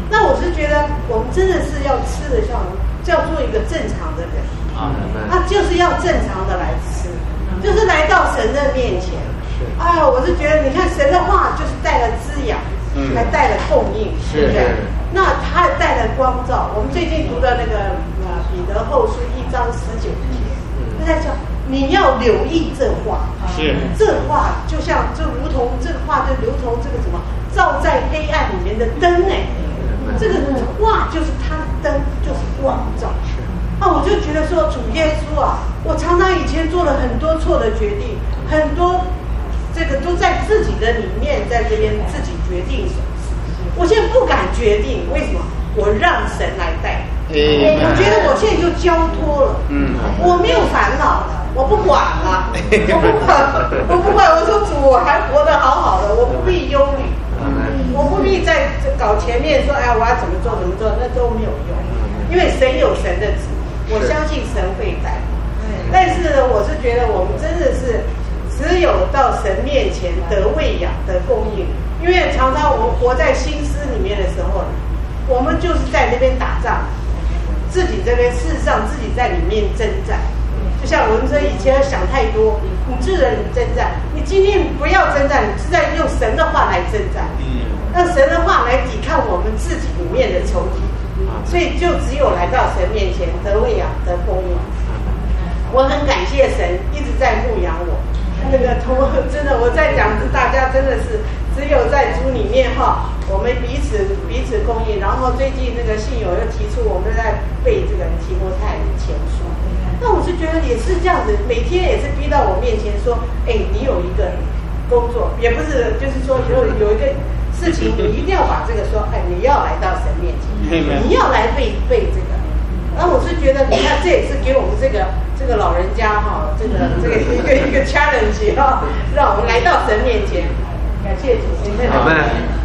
那我是觉得我们真的是要吃的像，就要做一个正常的人啊，就是要正常的来吃，就是来到神的面前。哎呀，我是觉得你看神的话就是带了滋养，还带了供应，对不对？那他还带了光照。我们最近读的那个彼得后书1章19节，就在讲你要留意这话，这话就如同这个话就如同这个什么照在黑暗里面的灯哎，这个话就是他的灯，就是光照。我就觉得说主耶稣啊，我常常以前做了很多错的决定，很多这个都在自己的里面，在这边自己决定什么事。我现在不敢决定，为什么？我让神来带。我觉得我现在就交托了，我没有烦恼了，我不管了，我不管。我说主，我还活得好好的，我不必忧虑，我不必在搞前面说，哎，我要怎么做，那都没有用，因为神有神的旨，我相信神会带。但是呢，我是觉得我们真的是只有到神面前得喂养、得供应，因为常常我们活在心思里面的时候，我们就是在那边打仗。自己这边事实上自己在里面征战，就像我们说以前想太多，你这人你征战，你今天不要征战，你是在用神的话来征战，让神的话来抵抗我们自己里面的仇敌，所以就只有来到神面前得喂养得供应。我很感谢神一直在牧养我，那个真的我在讲大家真的是只有在主里面哈，我们彼此供应。然后最近那个信友又提出我们在背这个提摩太前书，那我是觉得也是这样子，每天也是逼到我面前说，你有一个工作，也不是就是说有一个事情，你一定要把这个说，你要来到神面前，你要来背这个。然后我是觉得，你看这也是给我们这个老人家哈，这个一个 challenge 哈，让我们来到神面前。感谢主，阿们。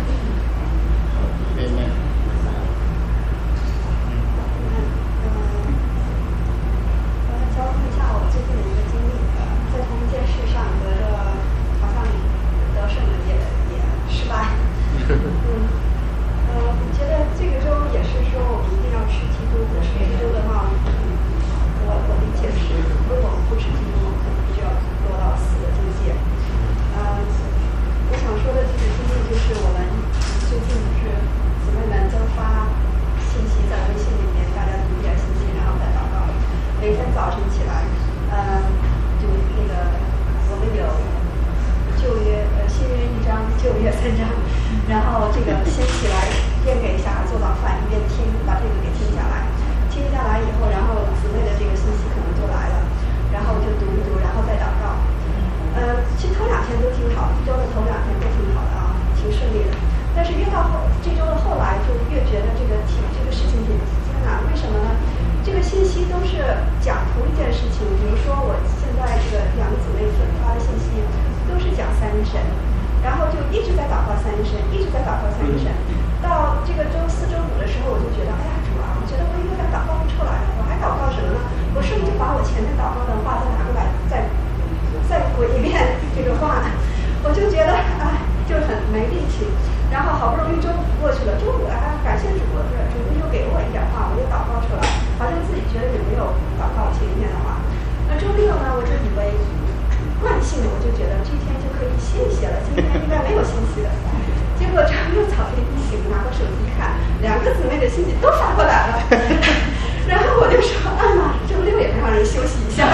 交通一下我最近的一个经历，在同一件事上得着好像得胜了也失败。我觉得这个周也是说我们一定要吃基督，不吃基督的话，我理解是，如果我们不吃基督，可能就要落到死的境界。我想说的这个经历就是我们最近就是姊妹们都发信息在微信里面，大家读点信息，然后再祷告。每天早晨起来，读那个我们有新约1章，旧约3章，然后这个先起来边给小孩做早饭，一边听，把这个给听下来。听下来以后，然后姊妹的这个信息可能就来了，然后就读一读，然后再祷告。其实头2天都挺好，这周的头2天都挺好的啊，挺顺利的。但是越到这周的后来，就越觉得这个事情挺艰难。为什么呢？这个信息都是讲同一件事情。比如说我现在这个2个姊妹发的信息都是讲三一神，然后就一直在祷告三一神，一直在祷告三一神。到这个周4、周5的时候，我就觉得，哎呀主啊，我觉得我有点祷告不出来了，我还祷告什么呢？我是不是就把我前面祷告的话再拿过来，再滚一遍这个话呢？我就觉得就很没力气。然后好不容易周5过去了，周5感谢主，主又给了我一点话，我又祷告出来，好像自己觉得也没有祷告前一天的话。那周6呢，我就以为惯性的，我就觉得这天就可以歇一歇了，今天应该没有信息的。结果周6早晨一醒，拿过手机看，2个姊妹的信息都发过来了。然后我就说，周6也让人休息一下。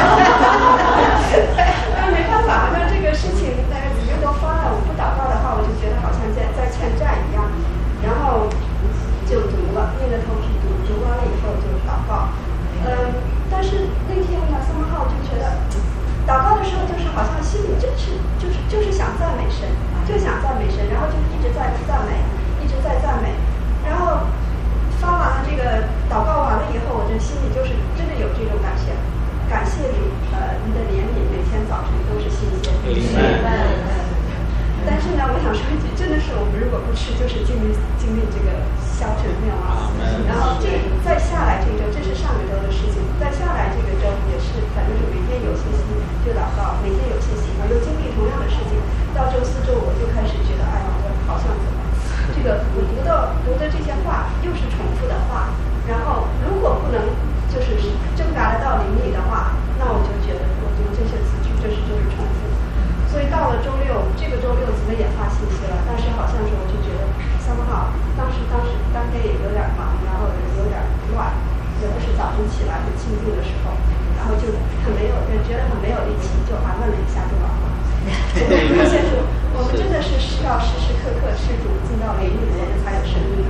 但没办法，那这个事情大家姊妹都发了，我不祷告的话，我就觉得好像在欠债一样。然后就读了，硬着头皮读完了以后就祷告。但是那天呢，3号就觉得祷告的时候，就是好像心里就是想赞美神，就想赞美神，然后就一直在赞美，一直在赞美。然后发完了这个祷告完了以后，我这心里就是真的有这种感谢主，你的怜悯每天早晨都是新鲜的。但是呢，我想说一句，真的是我们如果不吃，就是经历这个消沉没有啊。然后再下来这周，这是上个周的事情，再下来这个周也是，反正是每天有信息就祷告，每天有信息，又经历同样的事情。到周4、周5我就开始觉得，哎呀，我好像这个个我读的这些话又是重复的话，然后如果不能就是挣扎得到灵里的话，那我就觉得我读这些词句就是重复。所以到了周六，这个周六怎么也发信息了，但是好像是我就觉得somehow当天也有点忙，然后有点乱，也不是早晨起来很清静的时候，然后就觉得很没有力气，就问了一下就完了。我们真的是需要时时刻刻施主进到灵里，我们才有生命。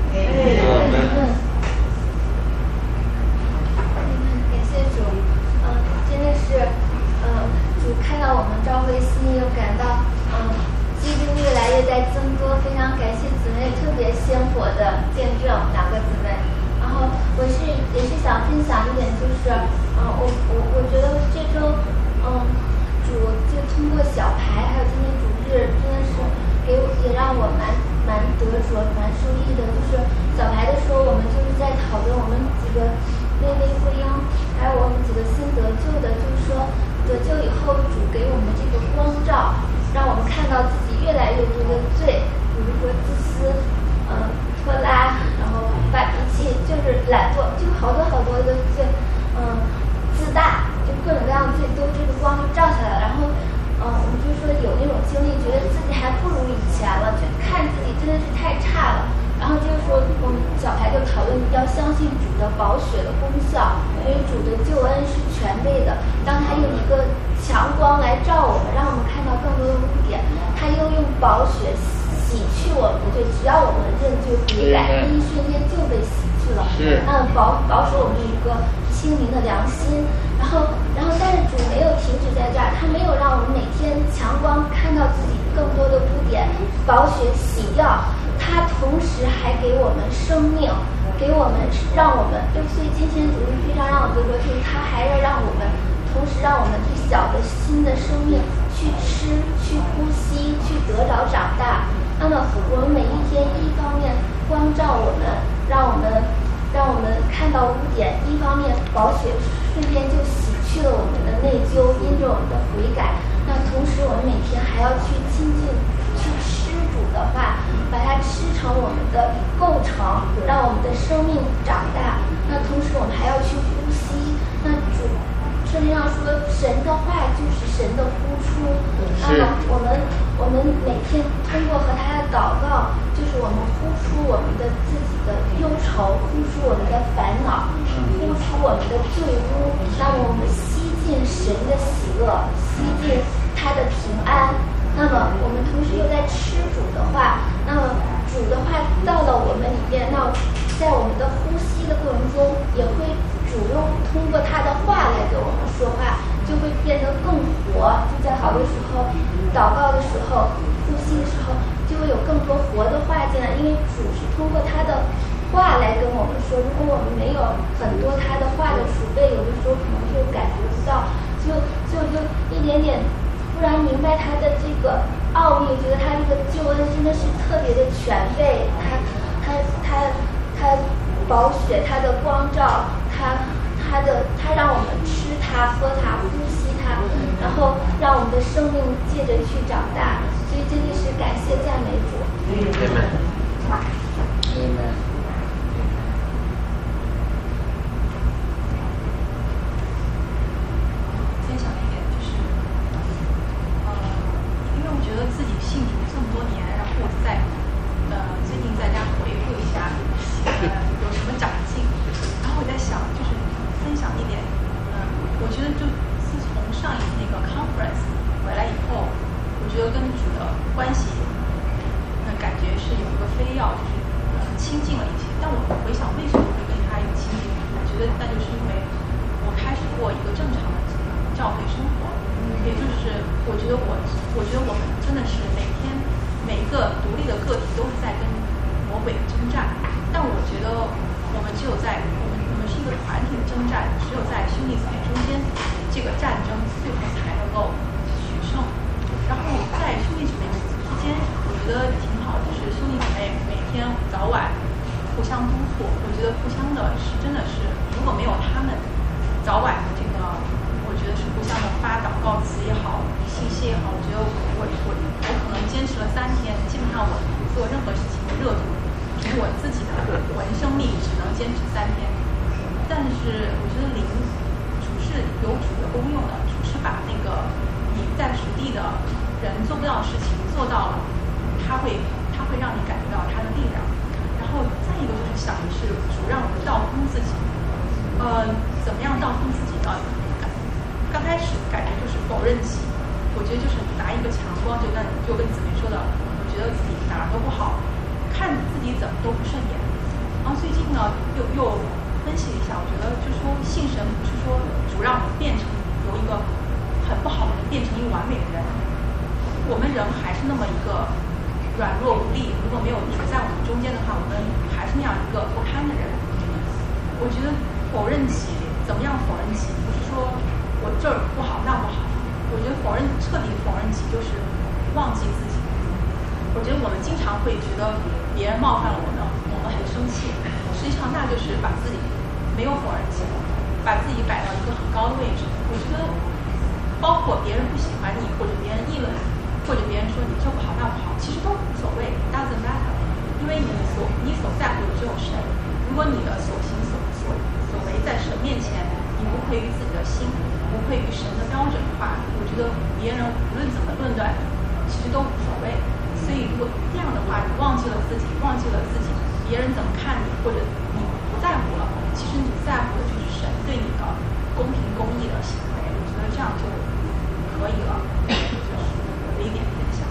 感谢主，真的是，主看到我们召会心，又感到，基督越来越在增多，非常感谢姊妹特别鲜活的见证两个姊妹。然后也是想分享一点，就是，我觉得这周，主就通过小牌还有今天主日，真的是也让我蛮得着蛮受益的。就是小牌的时候，我们就是在讨论我们几个微福音，还有我们几个新得救的，就是说得救以后主给我们这个光照，让我们看到自己越来越多的罪，比如说自私，拖拉，然后发脾气，就是懒惰，就好多的罪，自大，就各种各样的罪都这个光就照下来，然后我们就说有那种经历，觉得自己还不如以前了，就看自己真的是太差了。然后这个时候我们小牌就讨论要相信主的宝血的功效，因为主的救恩是全备的，当他用一个强光来照我们，让我们看到更多的污点，他又用宝血洗去我们的罪，只要我们认罪悔改，那一瞬间就被洗去了。保守我们一个清明的良心。然后但是主没有停止在这儿，他没有让我们每天强光看到自己更多的污点，宝血洗掉，他同时还给我们生命，让我们所以今天主非常让我得着，就是他还要让我们同时让我们这小的新的生命去吃，去呼吸，去得着长大。那么我们每一天一方面光照我们，让我们看到污点，一方面宝血瞬间就洗去了我们的内疚，因着我们的悔改。那同时我们每天还要去亲近，去吃主的话，把它吃成我们的构成，让我们的生命长大。那同时我们还要去呼吸。那主圣经上说，神的话就是神的呼出。那么我们每天通过和他的祷告，就是我们呼出我们的自己的忧愁，呼出我们的烦恼，呼出我们的罪污。那么我们吸进神的喜乐，吸进他的平安。那么我们同时又在吃主的话，那么主的话到了我们里面，那在我们的呼吸的过程中，也会主动通过他的话来跟我们说话，就会变得更活。就在好多时候祷告的时候，呼吸的时候，就会有更多活的话进来，因为主是通过他的话来跟我们说。如果我们没有很多他的话的储备，有的时候可能就感觉不到，就一点点不然明白他的这个奥秘，觉得他这个救恩真的是特别的全备，他宝血，他的光照，他让我们吃它、喝它、呼吸它，然后让我们的生命借着去长大。所以真的是感谢赞美主。 分享一点就是，因为我觉得自己信主这么多年，然后最近在家回顾一下，有什么长进，然后我在想，就是分享一点，我觉得就自从上一那个 conference 回来以后，我觉得跟主的关系，感觉是有一个非要就是亲近了一些。但我回想为什么会跟他有亲近，我觉得那就是因为我开始过一个正常的教会生活，也就是我觉得我们真的是每一个独立的个体都是在跟魔鬼征战，但我觉得我们只有在我们是一个团体的征战，只有在兄弟姊妹中间，这个战争最后才能够取胜。然后在兄弟姊妹之间，我觉得挺好，就是兄弟姊妹每天早晚互相督促，我觉得互相的是真的是，如果没有他们早晚的这个，我觉得是互相的发祷告词也好，信息也好，我觉得我可能坚持了3天，基本上我做任何事情的热度就是我觉得灵主是有主的功用的，主是把那个你在属地的人做不到的事情做到了，他会让你感觉到他的力量。然后再一个就是想的是主让我们倒空自己，怎么样倒空自己呢？刚开始感觉就是否认起，我觉得就是拿一个强光，就跟子梅说的，我觉得自己哪儿都不好，看自己怎么都不顺眼。然后最近呢，又分析了一下，我觉得就是说信神不是说主让我们变成由一个很不好的人变成一个完美的人，我们人还是那么一个软弱无力，如果没有主在我们中间的话，我们还是那样一个不堪的人。我觉得否认起，怎么样否认起，不是说我这儿不好那不好，我觉得彻底否认起就是忘记自己。我觉得我们经常会觉得别人冒犯了我们很生气，实际上那就是把自己没有否认起，把自己摆到一个很高的位置。我觉得包括别人不喜欢你，或者别人议论你，或者别人说你这不好那不好，其实都无所谓 ，doesn't matter， 因为你所在乎的只有神。如果你的所行所为在神面前，你不愧于自己的心，不愧于神的标准的话，我觉得别人无论怎么论断，其实都无所谓。所以如果这样的话，你忘记了自己，别人怎么看你，或者你不在乎了，其实你在乎的就是神对你的公平公义的行为。我觉得这样就可以了，就是我的一点分享。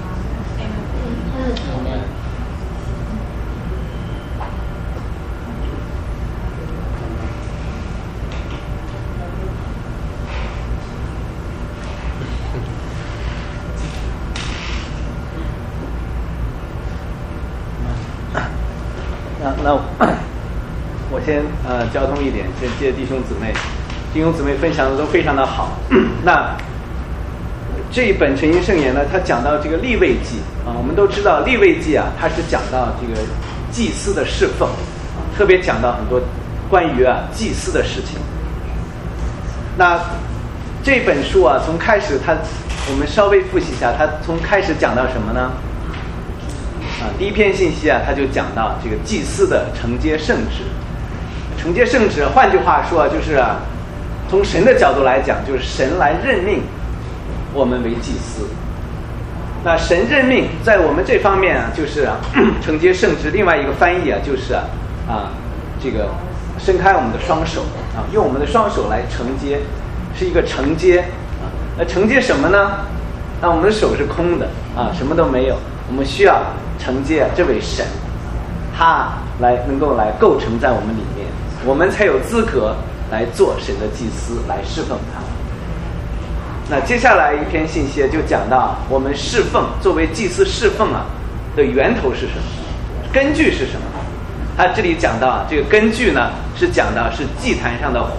那我先交通一点，先接弟兄姊妹分享的都非常的好。那这一本诚心圣言呢，它讲到这个利未记啊，我们都知道利未记啊，它是讲到这个祭司的侍奉，特别讲到很多关于祭司的事情。那这本书啊，从开始我们稍微复习一下，它从开始讲到什么呢？第一篇信息啊，他就讲到这个祭司的承接圣职。承接圣职，换句话说，就是从神的角度来讲，就是神来任命我们为祭司。那神任命在我们这方面啊，就是承接圣职。另外一个翻译啊，就是这个伸开我们的双手啊，用我们的双手来承接，是一个承接啊。那承接什么呢？那我们的手是空的啊，什么都没有。我们需要承接这位神，他能够来构成在我们里面，我们才有资格来做神的祭司，来侍奉他。那接下来一篇信息就讲到我们侍奉，作为祭司侍奉的源头是什么，根据是什么。他这里讲到这个根据呢，是讲到是祭坛上的火。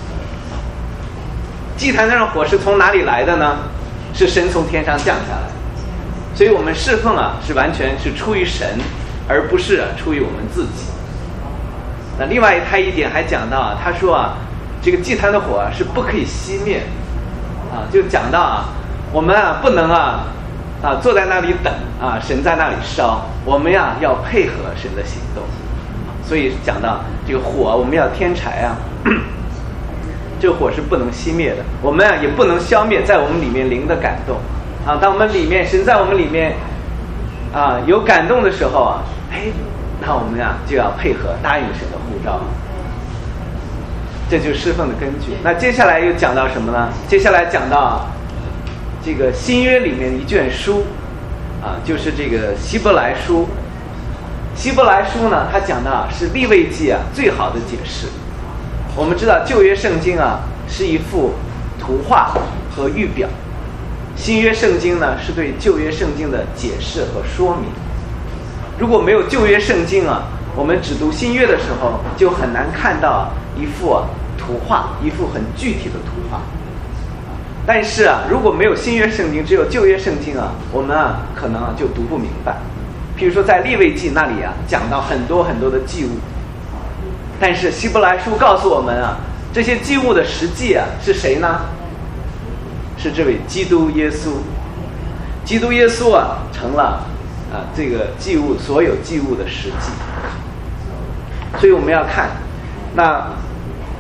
祭坛上的火是从哪里来的呢？是神从天上降下来。所以我们侍奉是完全是出于神，而不是出于我们自己。那另外他一点还讲到他说这个祭坛的火是不可以熄灭就讲到我们不能坐在那里等神在那里烧，我们要配合神的行动。所以讲到这个火，我们要添柴这个火是不能熄灭的，我们也不能消灭在我们里面灵的感动当我们里面神在我们里面有感动的时候那我们就要配合答应神的呼召，这就是侍奉的根据。那接下来又讲到什么呢？接下来讲到这个新约里面的一卷书就是这个希伯来书。希伯来书呢，它讲的是利未记最好的解释。我们知道旧约圣经是一幅图画和预表，新约圣经呢是对旧约圣经的解释和说明。如果没有旧约圣经我们只读新约的时候，就很难看到一幅图画，一幅很具体的图画。但是如果没有新约圣经，只有旧约圣经我们可能就读不明白。譬如说在利未记那里讲到很多很多的祭物，但是希伯来书告诉我们这些祭物的实际是谁呢？是这位基督耶稣。基督耶稣成了这个祭物所有祭物的实际。所以我们要看，那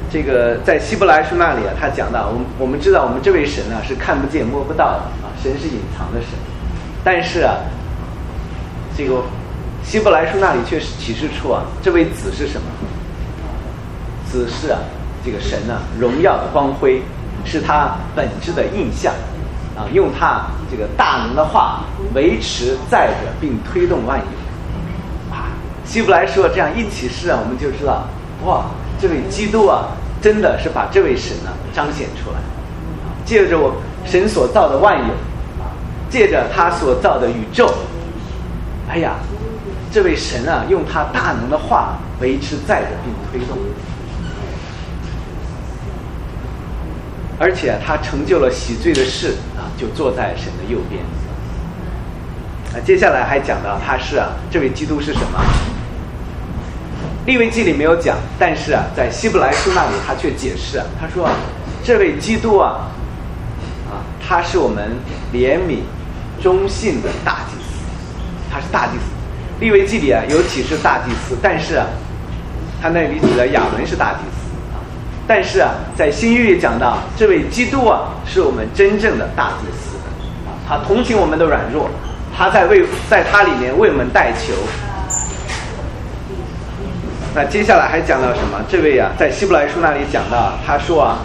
这个在希伯来书那里啊，他讲到我们知道我们这位神啊是看不见摸不到的啊，神是隐藏的神。但是啊，这个希伯来书那里却启示出啊，这位子是什么？子是啊，这个神啊荣耀的光辉，是他本质的印象啊，用他这个大能的话维持载着并推动万有啊。希伯来书这样一启示啊，我们就知道哇，这位基督啊，真的是把这位神啊彰显出来，借着我神所造的万有，借着他所造的宇宙，哎呀，这位神啊，用他大能的话维持载着并推动，而且他成就了洗罪的事啊，就坐在神的右边。接下来还讲到他是啊，这位基督是什么？利未记里没有讲，但是啊，在希伯来书那里他却解释啊，他说啊，这位基督啊，他是我们怜悯忠信的大祭司，他是大祭司。利未记里啊有启示大祭司，但是啊，他那里指的亚伦是大祭司啊，但是啊，在新约里讲到这位基督啊，是我们真正的大祭司啊，他同情我们的软弱，他在他里面为我们代求。那接下来还讲到什么？这位啊，在希伯来书那里讲到，他说啊，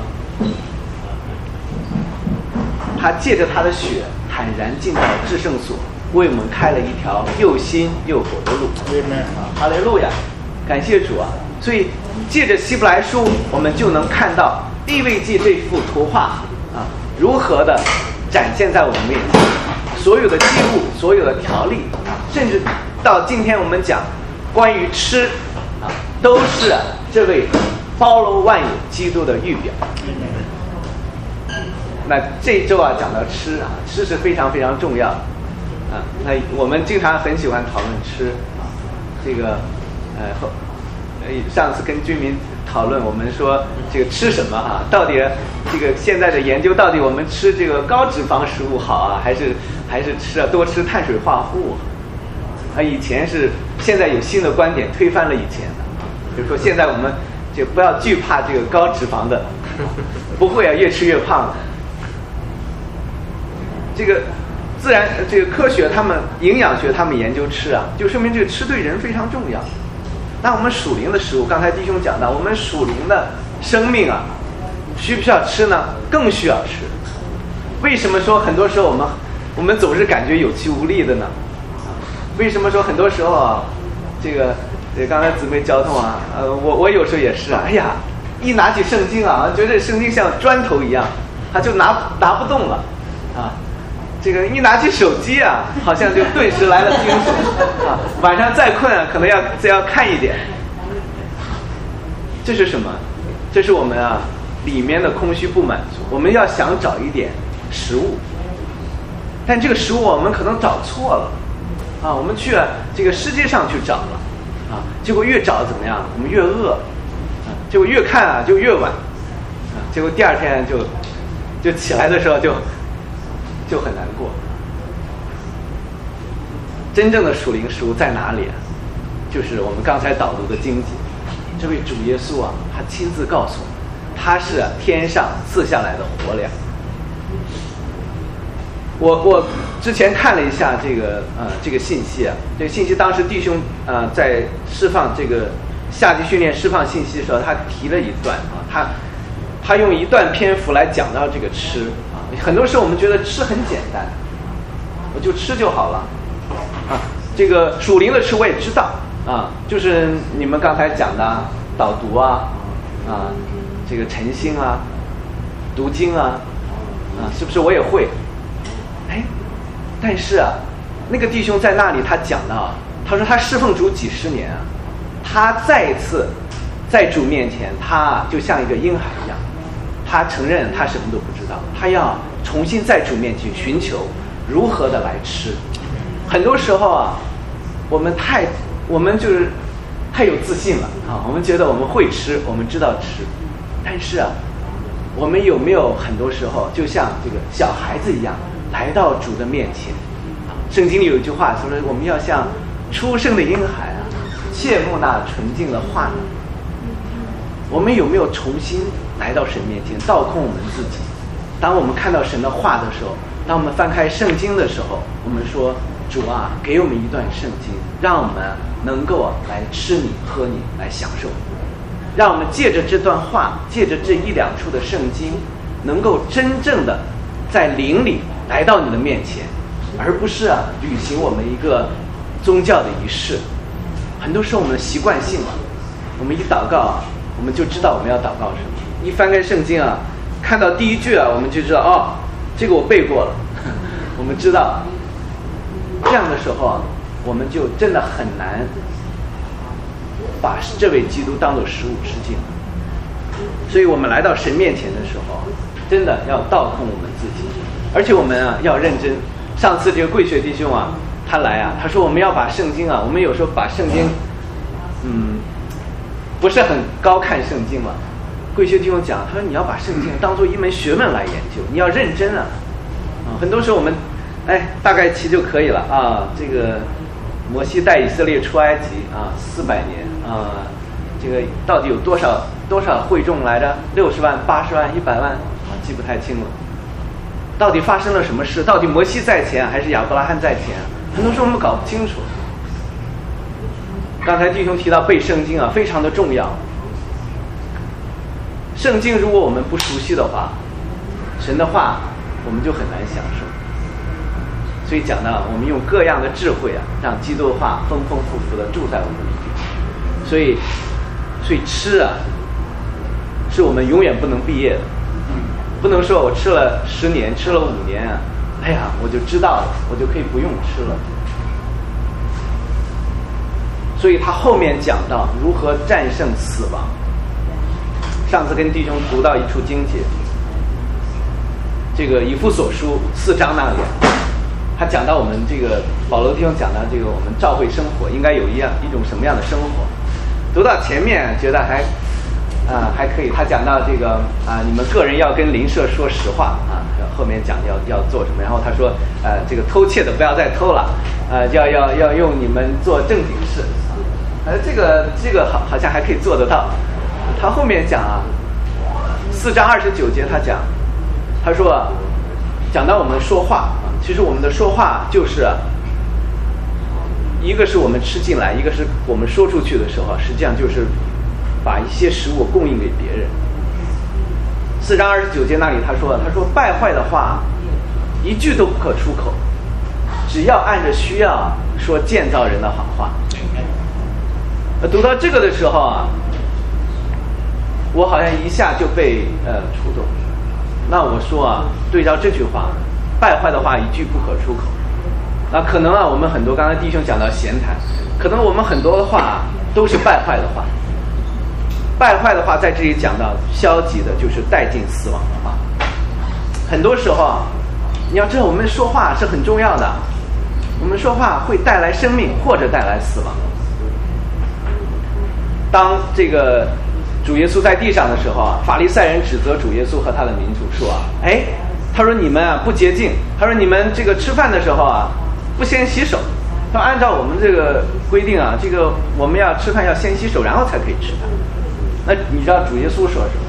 他借着他的血坦然进到至圣所，为我们开了一条又新又活的路。哈利路亚，感谢主啊！所以借着希伯来书，我们就能看到利未记这幅图画啊，如何的展现在我们面前。所有的祭物，所有的条例，甚至到今天我们讲关于吃啊，都是这位包罗万有基督的预表。那这一周啊，讲到吃啊，吃是非常非常重要啊。那我们经常很喜欢讨论吃啊，这个上次跟居民讨论，我们说这个吃什么啊？到底这个现在的研究，到底我们吃这个高脂肪食物好啊，还是吃多吃碳水化合物啊？以前是，现在有新的观点推翻了以前的，比如说现在我们就不要惧怕这个高脂肪的，不会啊，越吃越胖的。这个自然这个科学他们营养学他们研究吃啊，就说明这个吃对人非常重要。那我们属灵的食物，刚才弟兄讲到，我们属灵的生命啊，需不需要吃呢？更需要吃。为什么说很多时候我们总是感觉有气无力的呢？为什么说很多时候啊，这个刚才姊妹交通啊，我有时候也是啊，哎呀，一拿起圣经啊，觉得圣经像砖头一样，他就拿不动了啊。这个一拿起手机啊，好像就顿时来了精神啊。晚上再困啊，可能再要看一点。这是什么？这是我们啊里面的空虚不满足。我们要想找一点食物，但这个食物我们可能找错了啊。我们去这个世界上去找了啊，结果越找怎么样？我们越饿啊，结果越看啊就越晚啊，结果第二天就起来的时候就很难过。真正的属灵食物在哪里啊？就是我们刚才导读的经节，这位主耶稣啊，他亲自告诉我们，他是天上赐下来的活粮。我之前看了一下这个信息啊，这个信息当时弟兄在释放这个夏季训练释放信息的时候，他提了一段啊，他用一段篇幅来讲到这个吃啊。很多时候我们觉得吃很简单，我就吃就好了啊。这个属灵的吃我也知道啊，就是你们刚才讲的导读啊，这个晨星啊，读经啊，是不是我也会？哎，但是啊，那个弟兄在那里他讲到，他说他侍奉主几十年啊，他再一次在主面前，他就像一个婴孩一样。他承认他什么都不知道，他要重新在主面前寻求如何的来吃。很多时候啊，我们就是太有自信了啊，我们觉得我们会吃，我们知道吃，但是啊，我们有没有很多时候就像这个小孩子一样来到主的面前？圣经里有一句话说，我们要像出生的婴孩啊，切慕那纯净的话语。 我们有没有重新来到神面前，倒空我们自己？当我们看到神的话的时候，当我们翻开圣经的时候，我们说，主啊，给我们一段圣经，让我们能够来吃你喝你，来享受你。让我们借着这段话，借着这一两处的圣经，能够真正的在灵里来到你的面前，而不是履行我们一个宗教的仪式。很多时候我们习惯性我们一祷告我们就知道我们要祷告什么。一翻开圣经看到第一句我们就知道这个我背过了。我们知道这样的时候我们就真的很难把这位基督当作食物吃尽。所以我们来到神面前的时候，真的要倒空我们自己，而且我们要认真。上次这个贵学弟兄他来他说我们要把圣经我们有时候把圣经不是很高看圣经嘛。贵学弟兄讲，他说你要把圣经当作一门学问来研究，你要认真很多时候我们大概其就可以了这个摩西带以色列出埃及400年这个到底有多少会众来着？60万、80万、100万记不太清了。到底发生了什么事？到底摩西在前还是亚伯拉罕在前？很多时候我们搞不清楚。刚才弟兄提到背圣经非常的重要。圣经如果我们不熟悉的话，神的话我们就很难享受。所以讲到我们用各样的智慧让基督的话丰丰富富的住在我们里面。所以吃是我们永远不能毕业的。不能说我吃了10年，吃了5年我就知道了，我就可以不用吃了。所以他后面讲到如何战胜死亡。上次跟弟兄读到一处经节，这个以弗所书4章那里他讲到我们这个保罗弟兄讲到这个我们教会生活应该有一种什么样的生活。读到前面觉得还可以。他讲到这个你们个人要跟邻舍说实话后面讲要做什么。然后他说这个偷窃的不要再偷了要用你们做正经事这个好像还可以做得到。他后面讲4章29节他说讲到我们说话其实我们的说话就是一个是我们吃进来，一个是我们说出去的时候实际上就是把一些食物供应给别人。4章29节那里他说败坏的话一句都不可出口，只要按着需要说建造人的好话。读到这个的时候我好像一下就被触动。那我说对照这句话，败坏的话一句不可出口。那可能我们很多刚才弟兄讲到闲谈，可能我们很多的话都是败坏的话。败坏的话在这里讲到消极的就是带进死亡的话。很多时候你要知道我们说话是很重要的，我们说话会带来生命或者带来死亡。当这个主耶稣在地上的时候法利赛人指责主耶稣和他的民族说他说你们不洁净，他说你们这个吃饭的时候不先洗手。他说按照我们这个规定这个我们要吃饭要先洗手然后才可以吃饭。那你知道主耶稣说什么？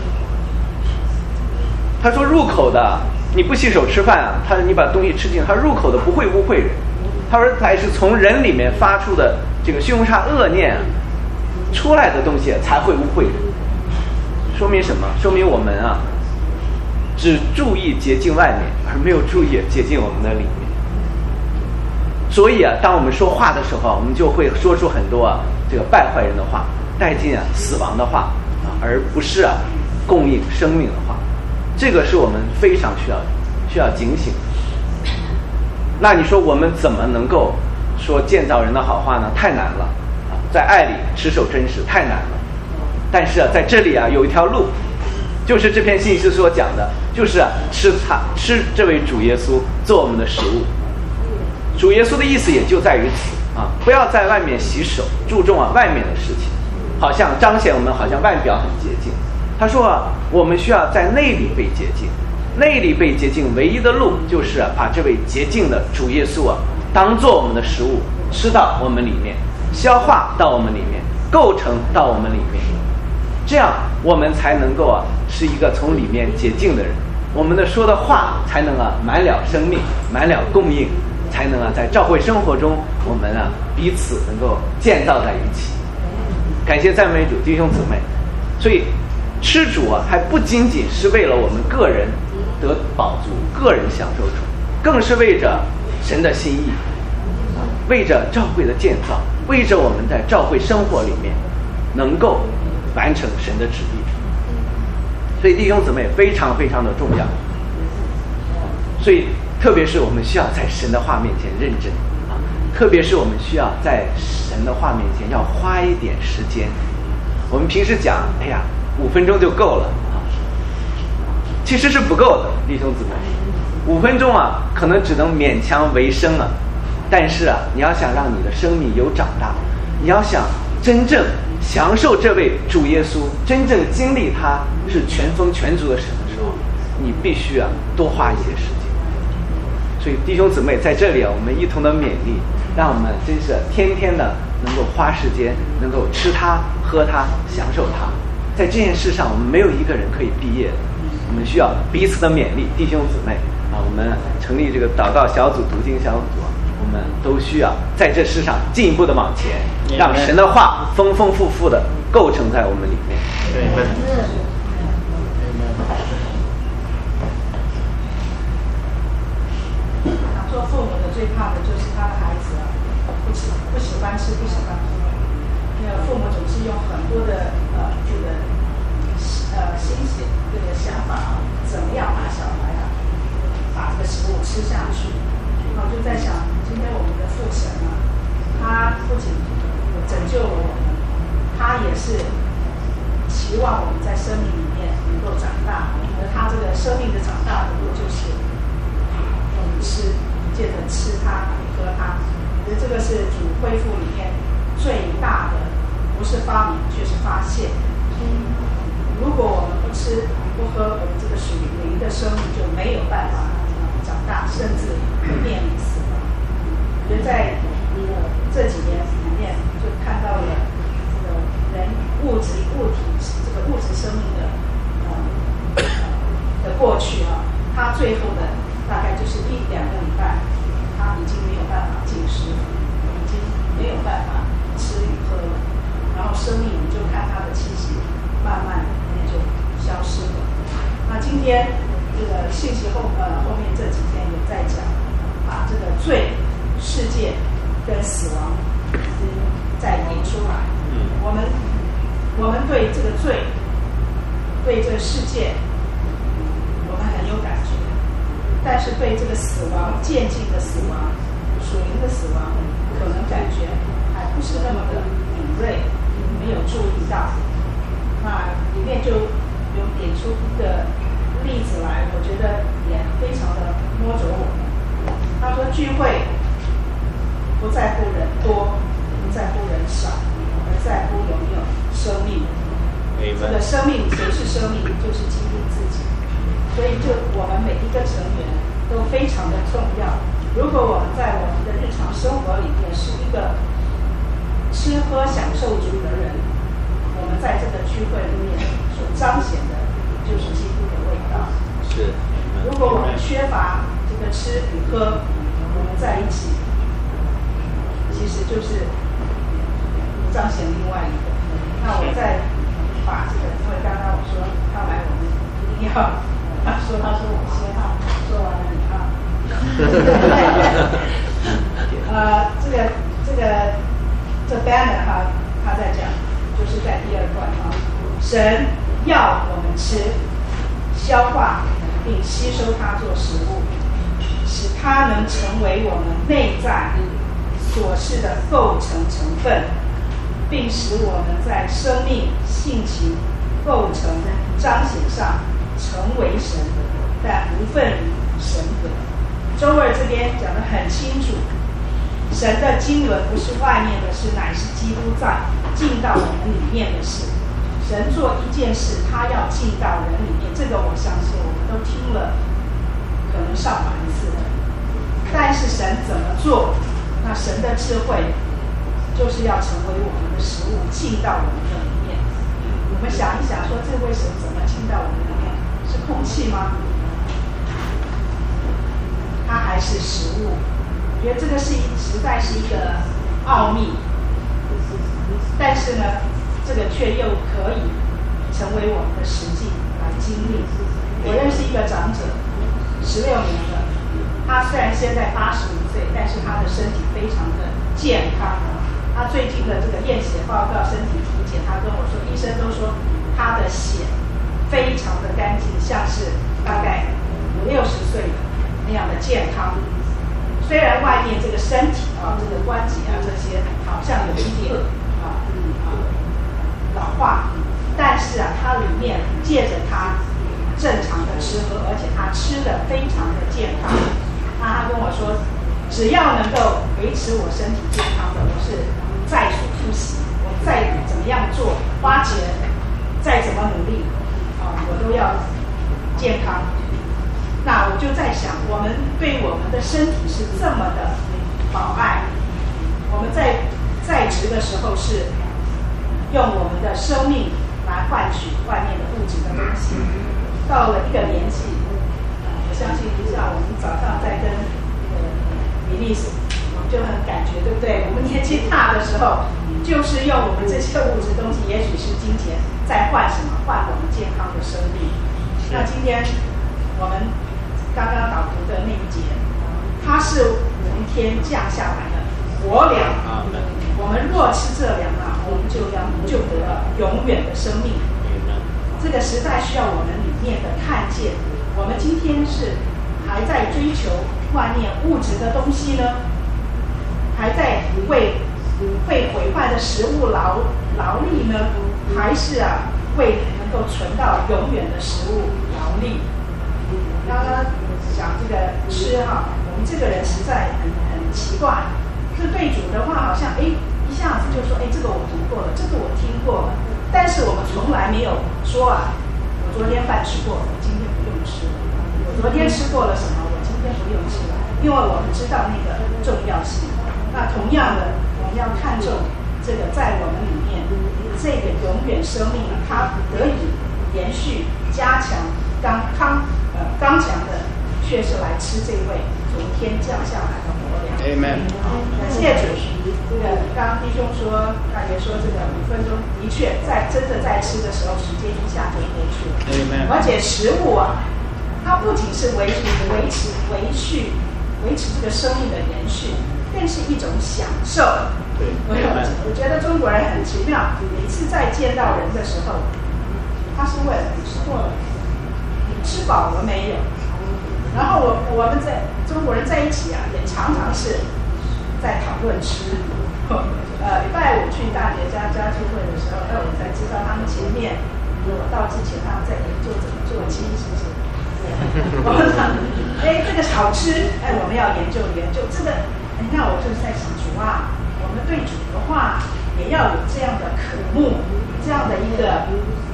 他说入口的你不洗手吃饭他说你把东西吃进，他说入口的不会污秽人，他说才是从人里面发出的这个凶杀恶念出来的东西才会污秽人。说明什么？说明我们只注意洁净外面，而没有注意洁净我们的里面。所以当我们说话的时候，我们就会说出很多这个败坏人的话，带进死亡的话而不是供应生命的话。这个是我们非常需要警醒。那你说我们怎么能够说建造人的好话呢？太难了在爱里持守真实太难了。但是在这里有一条路，就是这篇信息所讲的，就是吃这位主耶稣做我们的食物。主耶稣的意思也就在于此不要在外面洗手，注重外面的事情，好像彰显我们好像外表很洁净。他说我们需要在内里被洁净，内里被洁净唯一的路就是把这位洁净的主耶稣当做我们的食物吃到我们里面，消化到我们里面，构成到我们里面。 这样我们才能够是一个从里面洁净的人，我们的说的话才能满了生命，满了供应，才能在教会生活中我们彼此能够建造在一起。感谢赞美主，弟兄姊妹。所以吃主还不仅仅是为了我们个人得饱足，个人享受主，更是为着神的心意，为着教会的建造，为着我们在教会生活里面能够完成神的旨意。所以弟兄姊妹非常非常的重要。所以特别是我们需要在神的话面前认真特别是我们需要在神的话面前要花一点时间。我们平时讲5分钟就够了其实是不够的，弟兄姊妹。5分钟可能只能勉强为生但是你要想让你的生命有长大，你要想真正享受这位主耶稣，真正经历他是全丰全足的神的时候，你必须多花一些时间。所以弟兄姊妹在这里我们一同的勉励，让我们真是天天的能够花时间，能够吃它喝它享受它。在这件事上我们没有一个人可以毕业的，我们需要彼此的勉励。弟兄姊妹我们成立这个祷告小组、读经小组，我们都需要在这世上进一步的往前，让神的话丰丰富富的构成在我们里面。 做父母的最怕的就是他的孩子不喜欢吃，不喜欢喝。那个父母总是用很多的心血这个想法怎么样把小孩把这个食物吃下去。我就在想，今天我们的父神他不仅拯救了我们，他也是期望我们在生命里面能够长大，而他这个生命的长大的路就是我们借着吃它喝它。我觉得这个是主恢复里面最大的，不是发明却是发现。如果我们不吃不喝，我们这个属灵的生命就没有办法长大，甚至面临死亡。我觉得在这几年里面就看到了这个人物质生命的过去他最后的大概就是1-2个礼拜，他已经没有办法进食，已经没有办法吃与喝了，然后生命你就看他的气息慢慢就消失了。那今天这个信息后面这几天也在讲，把这个罪、世界跟死亡再引出来。我们对这个罪、对这个世界，我们很有感觉。但是对这个死亡、渐进的死亡、属灵的死亡，可能感觉还不是那么的敏锐，没有注意到。那里面就有点出一个例子来，我觉得也非常的摸着我们。他说聚会不在乎人多，不在乎人少，而在乎有没有生命。这个生命，谁是生命？就是基督自己。所以就我们每一个成员都非常的重要。如果我们在我们的日常生活里面是一个吃喝享受主的人，我们在这个聚会里面所彰显的就是基督的味道。 是。 如果我们缺乏这个吃与喝，我们在一起，其实就是彰显另外一个。那我再把这个，因为刚刚我说他来，我们一定要。他说我先说完了你这 banner 他在讲，就是在第2段神要我们吃、消化并吸收它做食物，使它能成为我们内在所示的构成成分，并使我们在生命、性情、构成、彰显上成为神，但无份于神格。周二这边讲得很清楚，神的经纶不是外面的事，乃是基督在进到我们里面的事。神做一件事，他要进到人里面，这个我相信我们都听了可能上百次了。但是神怎么做？那神的智慧就是要成为我们的食物，进到我们的里面。 们想一想，说这位神怎么进到我们里面？是空气吗？它还是食物？我觉得这个实在是一个奥秘。但是呢，这个却又可以成为我们的实际来经历。我认识一个长者，16年了，他虽然现在85岁，但是他的身体非常的健康。他最近的这个验血报告、身体体检，他跟我说，医生都说他的血非常的干净，像是大概50-60岁的那样的健康。虽然外面这个身体啊，这个关节啊这些好像有一点老化，但是啊，它里面借着它正常的吃喝，而且他吃的非常的健康。那他跟我说，只要能够维持我身体健康的，我是在所不惜，我再怎么样做，花钱，再怎么努力，我都要健康。那我就在想，我们对我们的身体是这么的保爱，我们在职的时候是用我们的生命来换取外面的物质的东西。到了一个年纪，我相信像我们早上在跟比利时，我们就很感觉，对不对？我们年纪大的时候，就是用我们这些物质东西，也许是金钱，在换什么？换我们健康的生命。那今天我们刚刚导读的那一节，它是从天降下来的活粮。我们若吃这粮啊，我们就得了永远的生命。这个时代需要我们里面的看见。我们今天是还在追求外面物质的东西呢，还在为被毁坏的食物劳力呢，还是为能够存到永远的食物劳力？刚刚讲这个吃我们这个人实在很奇怪。这对主的话，好像一下子就说，这个我读过了，这个我听过了。但是我们从来没有说我昨天饭吃过了，我今天不用吃了。我昨天吃过了什么，我今天不用吃了，因为我们知道那个重要性。那同样的，我们要看重这个在我们里面这个永远生命它得以延续、加强、刚强的，却是来吃这位从天降下来的活粮。 Amen。 感谢主。这个刚弟兄说，大爷说这个5分钟，的确真的在吃的时候，时间一下就过去了。 Amen。 而且食物它不仅是维持这个生命的延续，更是一种享受。 对。 我觉得中国人很奇妙，每次在见到人的时候，他是问你吃过了，你吃饱了没有？然后我们在中国人在一起也常常是在讨论吃。礼拜5去大姐家聚会的时候，我才知道他们前面我到之前他们在研究怎么做鸡，是不是？我们讲，这个好吃，我们要研究这个。那我就在想，主我们对主的话也要有这样的渴慕，这样的一个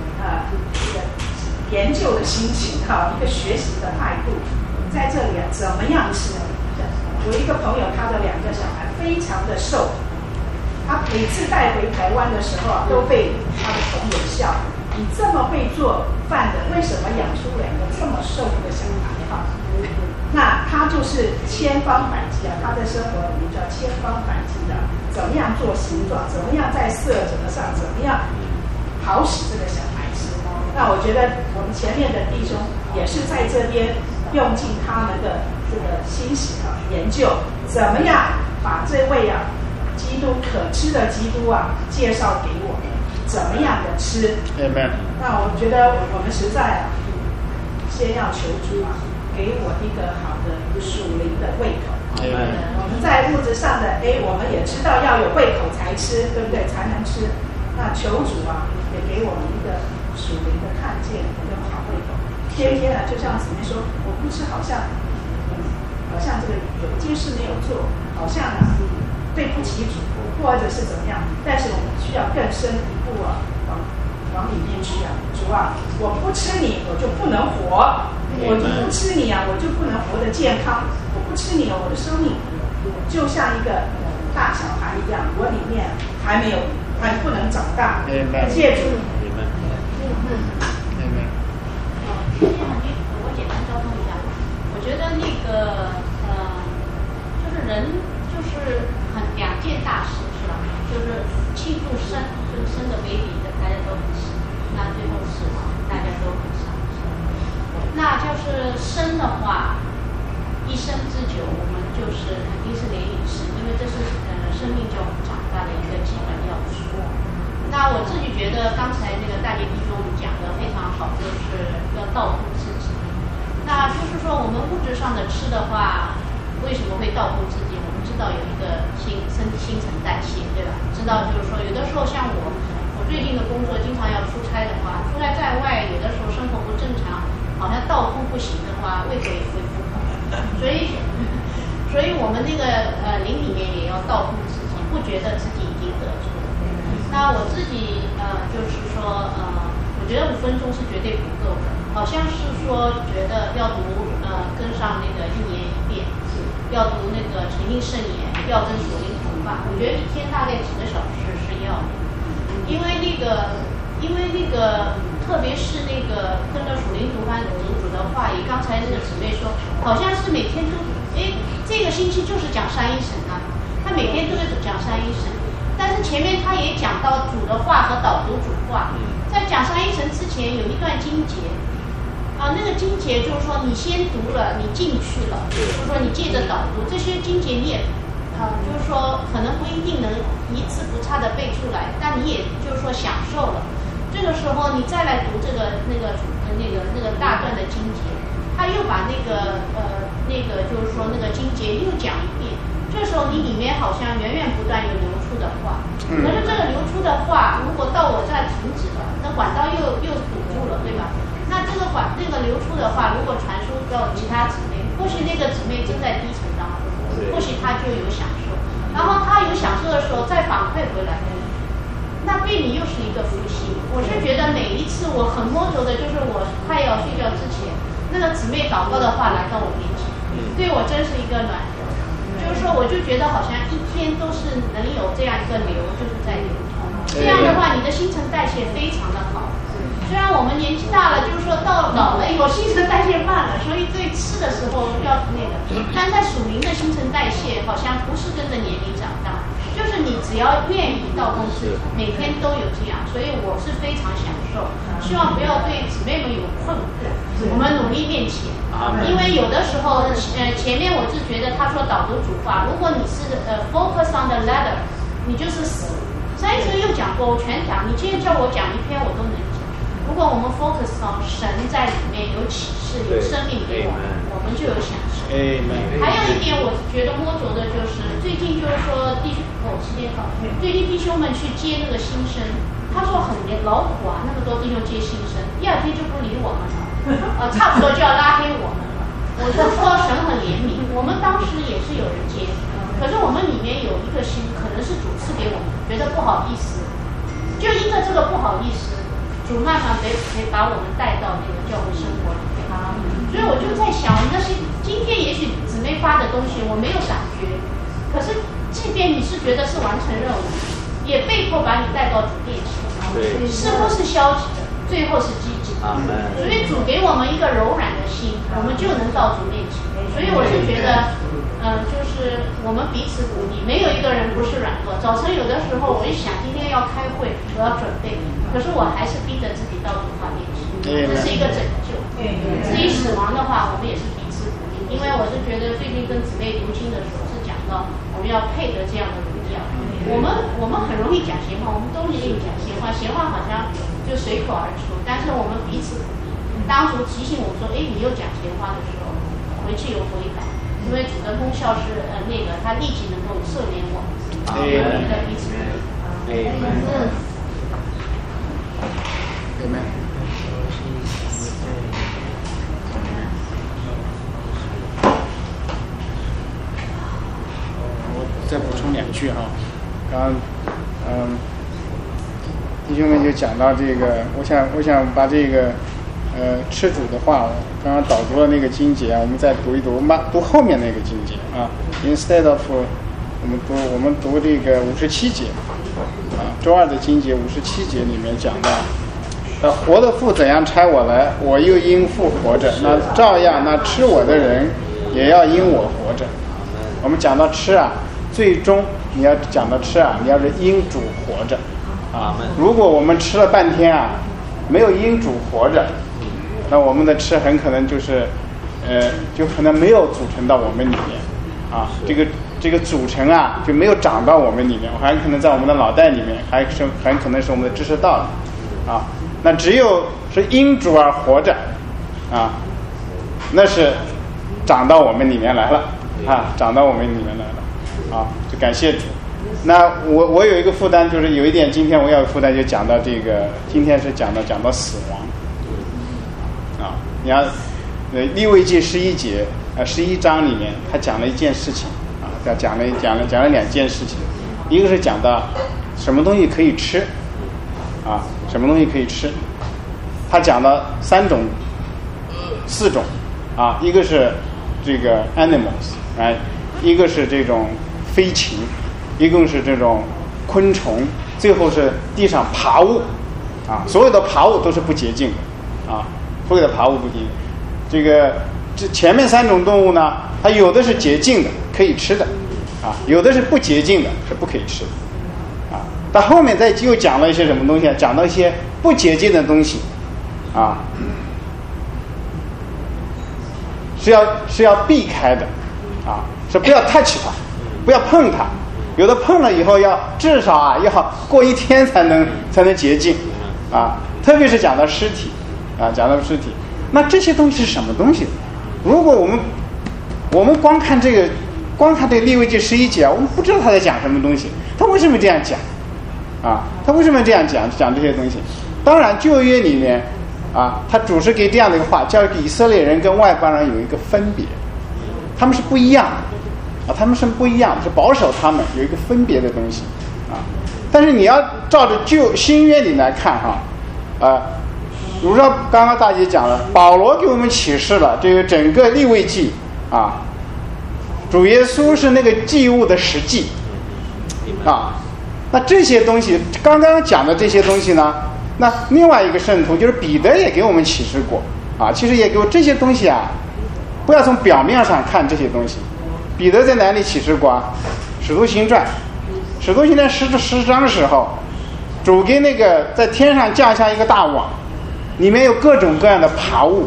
研究的心情一个学习的态度。在这里怎么样吃？有一个朋友，他的2个小孩非常的瘦，他每次带回台湾的时候都被他的朋友笑，你这么会做饭的，为什么养出2个这么瘦的小孩那他就是千方百计他在生活里面叫千方百计的，怎么样做形状，怎么样在色泽上，怎么样好使这个小孩吃。那我觉得我们前面的弟兄也是在这边用尽他们的这个心血研究，怎么样把这位基督可吃的基督介绍给我们，怎么样的吃。 Amen。 那我觉得我们实在先要求主给我一个好的属灵的胃口。我们在物质上的我们也知道要有胃口才吃，对不对？才能吃。那求主也给我们一个属灵的看见跟好胃口。天天就像姊妹说，我不吃好像这个有一件事没有做，好像对不起主，或者是怎么样。但是我们需要更深一步往里面去主我不吃你，我就不能活。我不吃你我就不能活得健康。我不吃你我的生命就像一个大小孩一样，我里面还不能长大。感谢主。 我简单交通一下，我觉得那个就是人就是两件大事是吧？就是庆祝生，就是生的 baby 的大家都很喜，那最后死亡大家都很伤心。那就是生的话，一生之久，我们就是肯定是连理生，因为这是生命就长大的一个基本要素。那我自己觉得刚才那个大力弟兄讲的非常好，就是要倒空自己。那就是说我们物质上的吃的话，为什么会倒空自己？我们知道有一个新陈代谢，对吧？知道就是说有的时候像我最近的工作经常要出差的话，出差在外，有的时候生活不正常，好像倒空不行的话，胃口也会不好。所以我们那个灵里面也要倒空自己，不觉得自己已经得住了。那我自己就是说我觉得5分钟是绝对不够的，好像是说觉得要读跟上那个1年1遍，要读那个诚信圣言，要跟属灵同伴。我觉得一天大概几个小时是要的，因为那个特别是那个跟着属灵同伴读主的话语，刚才那个姊妹说，好像是每天都这个星期就是讲三一神啊，他每天都会讲三一神。但是前面他也讲到主的话和导读主话，在讲三一神之前有一段经节那个经节就是说你先读了，你进去了，就是说你借着导读这些经节你也就是说可能不一定能一字不差的背出来，但你也就是说享受了。这个时候你再来读这个那个大段的经节，他又把那个就是说那个经节又讲一遍。这时候你里面好像源源不断有流出的话，可是这个流出的话，如果到我这儿停止了，那管道又堵住了，对吧？那这个流出的话，如果传输到其他姊妹，或许那个姊妹正在低层当中，或许她就有享受，然后她有享受的时候再反馈回来，那对你又是一个复兴。我是觉得每一次我很摸头的，就是我快要睡觉之前，那个姊妹祷告的话来到我面前，对我真是一个暖流。就是说，我就觉得好像一天都是能有这样一个流，就是在流通。这样的话，你的新陈代谢非常的好。虽然我们年纪大了，就是说到老了以后新陈代谢慢了，所以对吃的时候要那个。但在属灵的新陈代谢好像不是跟着年龄长大，就是你只要愿意到公司，每天都有这样，所以我是非常享受。希望不要对姊妹们有困惑，我们努力面前。因为有的时候前面我是觉得他说导读主话，如果你是focus on the ladder， 你就是死。上一次又讲过，我全讲，你今天叫我讲一篇我都能讲。如果我们 focus on 神在里面有启示有生命给我们，我们就有享受。还有一点我觉得摸着的就是最近就是说最近弟兄们去接那个新生，他说很劳苦啊，那么多弟兄接新生，第2天就不理我们了。差不多就要拉黑我们了。我就说神很怜悯，我们当时也是有人接，可是我们里面有一个心，可能是主赐给我们，觉得不好意思，就因为这个不好意思，主慢慢可以把我们带到那个教会生活里面。所以我就在想，那些今天也许姊妹发的东西我没有感觉，可是即便你是觉得是完成任务，也被迫把你带到主面前，似乎是消极的，最后是积极。所以主给我们一个柔软的心，我们就能到主面前。所以我是觉得就是我们彼此鼓励，没有一个人不是软弱。早晨有的时候我一想今天要开会，我要准备，可是我还是逼着自己到主话面前，这是一个拯救。至于死亡的话，我们也是彼此鼓励，因为我是觉得最近跟姊妹读经的时候是讲到我们要配得这样的荣耀。我们很容易讲闲话，我们都愿意讲闲话，闲话好像就随口而出，但是我们彼此鼓励。当主提醒我说，你又讲闲话的时候，回去有回改，因为主的功效是那个他立即能够赦免我们，我们的彼此鼓励。 再补充2句哈，刚刚弟兄们就讲到这个，我想把这个吃主的话，刚刚导读了那个经节，我们再读一读，读后面那个经节啊 ，instead of 我们读这个57节啊，周2的经节57节里面讲到活的父怎样差我来，我又因父活着，那照样那吃我的人也要因我活着。我们讲到吃啊，最终你要讲到吃啊，你要是因主活着啊。如果我们吃了半天啊，没有因主活着，那我们的吃很可能就是就可能没有组成到我们里面啊。这个组成啊就没有长到我们里面，还可能在我们的脑袋里面，还很可能是我们的知识道里啊。那只有是因主而活着啊，那是长到我们里面来了啊，长到我们里面来了啊，就感谢主。那我有一个负担，就是有一点，今天我要有负担，就讲到这个，今天是讲到死亡啊。你看利未记11节11章里面，他讲了一件事情啊，他讲了2件事情，一个是讲到什么东西可以吃啊，什么东西可以吃，他讲了4种啊，一个是这个 animals， 哎，一个是这种飞禽，一共是这种昆虫，最后是地上爬物啊，所有的爬物都是不洁净的啊，所有的爬物不洁净。这前面3种动物呢，它有的是洁净的，可以吃的啊，有的是不洁净的，是不可以吃的啊。但后面再又讲了一些什么东西啊？讲到一些不洁净的东西啊，是要避开的啊，是不要 touch 它，不要碰它。有的碰了以后至少啊要过1天才能洁净啊，特别是讲到尸体啊，讲到尸体，那这些东西是什么东西？如果我们光看这个利未记11节啊，我们不知道他在讲什么东西，他为什么这样讲啊？他为什么这样讲这些东西？当然旧约里面啊，他主是给这样的一个话，叫以色列人跟外邦人有一个分别，他们是不一样的啊，他们是不一样的，是保守他们有一个分别的东西啊。但是你要照着新约里来看哈如说刚刚大姐讲了，保罗给我们启示了这个整个利未记啊，主耶稣是那个祭物的实际啊。那这些东西刚刚讲的这些东西呢，那另外一个圣徒就是彼得也给我们启示过啊，其实也给我这些东西啊，不要从表面上看这些东西。彼得在哪里启示过啊？使徒行传10章的时候，主给那个在天上降下一个大网，里面有各种各样的爬物，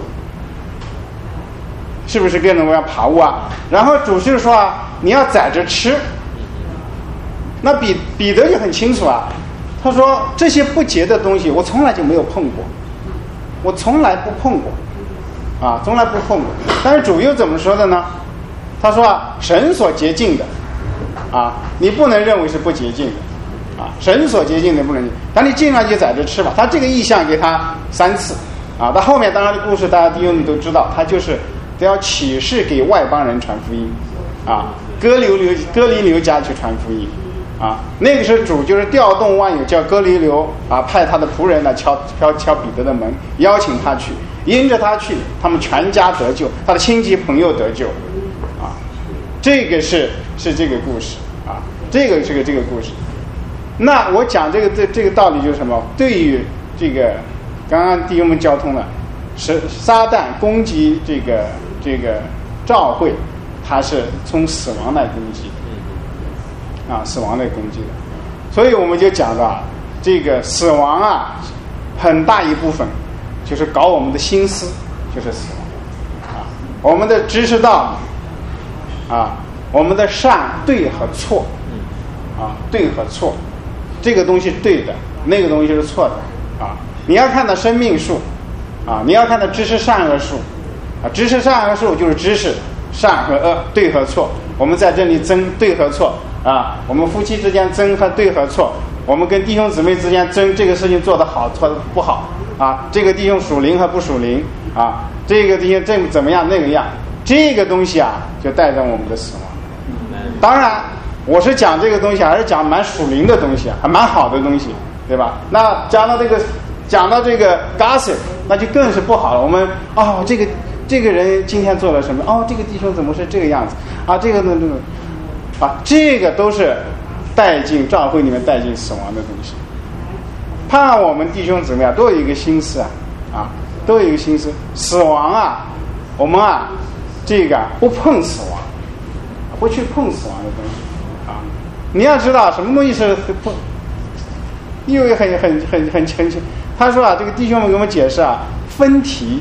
是不是各种各样爬物啊？然后主就说啊，你要宰着吃。那彼得就很清楚啊，他说这些不洁的东西我从来就没有碰过，我从来不碰过啊，从来不碰过。但是主又怎么说的呢？他说啊，神所洁净的啊，你不能认为是不洁净的啊，神所洁净的不能，但你尽量就宰着吃吧。他这个意象给他3次啊，到后面当然的故事大家弟兄们都知道，他就是都要启示给外邦人传福音啊，哥尼流家去传福音啊。那个时候主就是调动万有，叫哥尼流啊，派他的仆人来敲彼得的门，邀请他去，因着他去，他们全家得救，他的亲戚朋友得救啊。这个是这个故事啊，这个是这个故事。那我讲这个道理就是什么？对于这个刚刚弟兄们交通了，是撒旦攻击这个教会，他是从死亡来攻击啊，死亡来攻击的。所以我们就讲到这个死亡啊，很大一部分就是搞我们的心思，就是死亡啊，我们的知识道啊，我们的善对和错啊，对和错，这个东西对的，那个东西是错的啊。你要看到生命树啊，你要看到知识善恶树啊，知识善恶树就是知识善和恶，对和错。我们在这里争对和错啊，我们夫妻之间争和对和错，我们跟弟兄姊妹之间争这个事情做得好做得不好啊，这个弟兄属灵和不属灵啊，这个弟兄这怎么样那个样，这个东西啊就带着我们的死亡。当然我是讲这个东西还是讲蛮属灵的东西啊，还蛮好的东西，对吧？那讲到这个 gossip， 那就更是不好了。我们这个人今天做了什么？这个弟兄怎么是这个样子啊？这个这个都是带进教会里面带进死亡的东西。 盼望我们弟兄姊妹啊，都有一个心思啊，都有一个心思，死亡啊，我们啊，这个不碰死亡，不去碰死亡的东西啊。你要知道什么东西是碰，因为很清楚。他说啊，这个弟兄们给我们解释啊，分题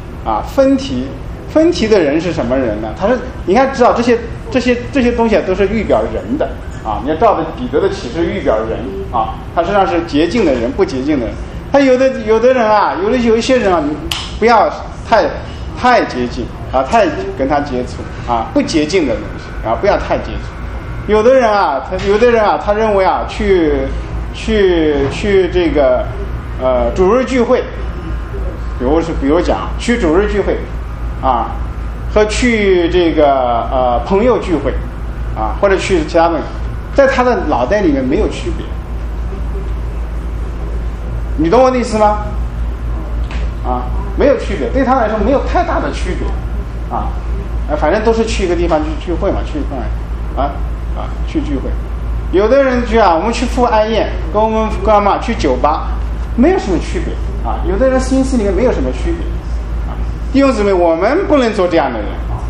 的人是什么人呢？他说，你看知道这些东西都是预表人的啊。你要照着彼得的启示预表人啊，他实际上是洁净的人，不洁净的人。他有的人啊，有一些人啊，你不要太接近啊，太跟他接触啊，不洁净的东西啊，不要太接触。有的人啊，他认为啊，去这个主日聚会，比如讲去主日聚会啊，和去这个朋友聚会啊，或者去其他的，在他的脑袋里面没有区别。你懂我的意思吗？啊，没有区别，对他来说没有太大的区别啊，反正都是去一个地方去聚会嘛，去去聚会。有的人去啊，我们去赴哀宴，跟我们干嘛去酒吧，没有什么区别啊。有的人心思里面没有什么区别啊。弟兄姊妹，我们不能做这样的人，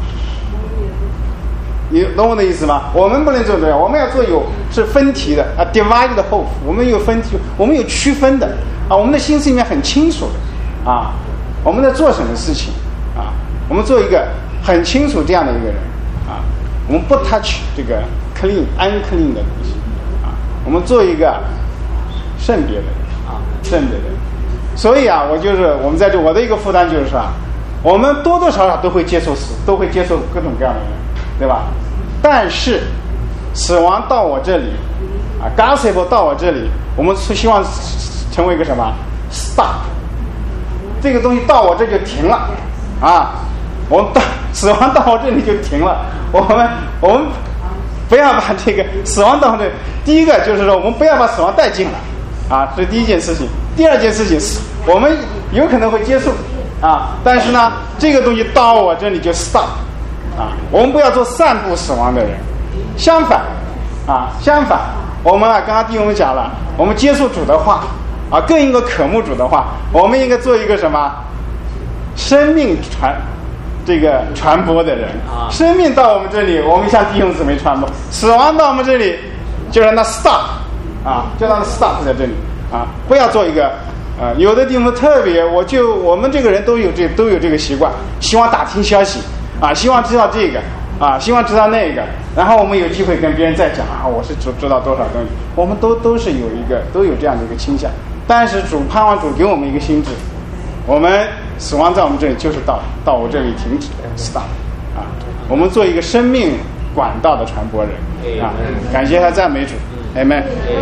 你懂我的意思吗？我们不能做这样，我们要做是分题的啊 ，divided hope， 我们有分题，我们有区分的啊，我们的心思里面很清楚的啊，我们在做什么事情啊，我们做一个很清楚这样的一个人啊，我们不 touch 这个 unclean 的东西啊，我们做一个圣别的人啊，圣别的人。所以啊，我们在这我的一个负担就是说啊，我们多多少少都会接受死，都会接受各种各样的人，对吧？但是死亡到我这里啊 ，gospel 到我这里，我们希望成为一个什么 stop， 这个东西到我这就停了啊，死亡到我这里就停了，我们不要把这个死亡到这，第一个就是说我们不要把死亡带进来啊，这是第一件事情。第二件事情是我们有可能会接受啊，但是呢，这个东西到我这里就 stop 啊，我们不要做散布死亡的人，相反，我们啊，刚刚弟兄们讲了，我们接受主的话啊，更应该渴慕主的话，我们应该做一个什么生命传播的人啊，生命到我们这里，我们向弟兄姊妹传播；死亡到我们这里，就让它 stop 啊，就让它 stop 在这里啊，不要做一个有的地方特别，我们这个人都有这个习惯，希望打听消息啊，希望知道这个啊，希望知道那个，然后我们有机会跟别人再讲啊，我是知道多少东西，我们都是都有这样的一个倾向，但是盼望主给我们一个心智，我们死亡在我们这里就是到我这里停止 stop 啊，我们做一个生命管道的传播人啊，感谢他赞美主 Amen。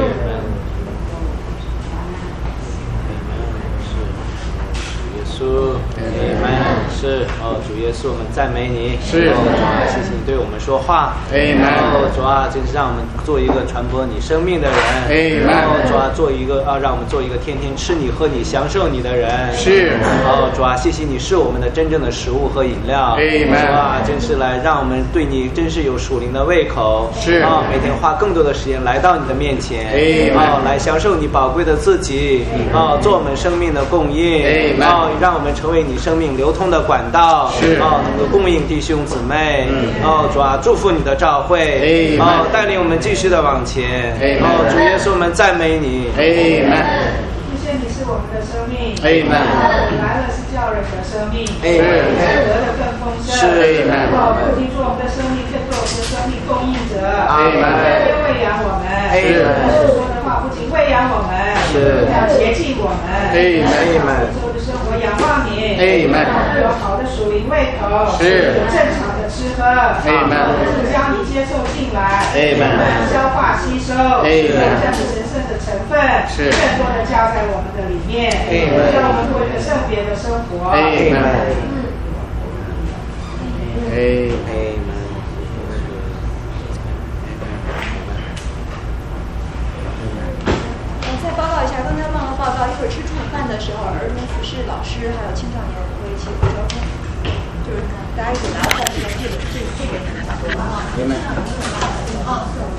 是主耶稣，我们赞美你。 是主啊，谢谢你对我们说话。主啊，真是让我们做一个传播你生命的人。主啊，让我们做一个天天吃你喝你享受你的人。 是主啊，谢谢你是我们的真正的食物和饮料。主啊，真是来让我们对你真是有属灵的胃口。 是每天花更多的时间来到你的面前。来享受你宝贵的自己。做我们生命的供应。让我们成为你生命流通的管道，能够供应弟兄姊妹，主啊，祝福你的召会，带领我们继续的往前，主耶稣，我们赞美你， 主谢你是我们的生命，你来了是叫人的生命，得的更丰盛，不仅做我们的生命，更做我们的生命供应者，喂养我们，所说的话不仅喂养我们，要洁净我们，生活仰望你，有好的属灵胃口，有正常的吃喝，将你接受进来，消化吸收，将你神圣的成分更多的加在我们的里面，让我们过一个圣别的生活。 再报告一下，刚才忘了报告，一会儿吃中午饭的时候，儿童服饰老师还有青少年会一起回交通，就是大家一起拿饭，这边你们打电话。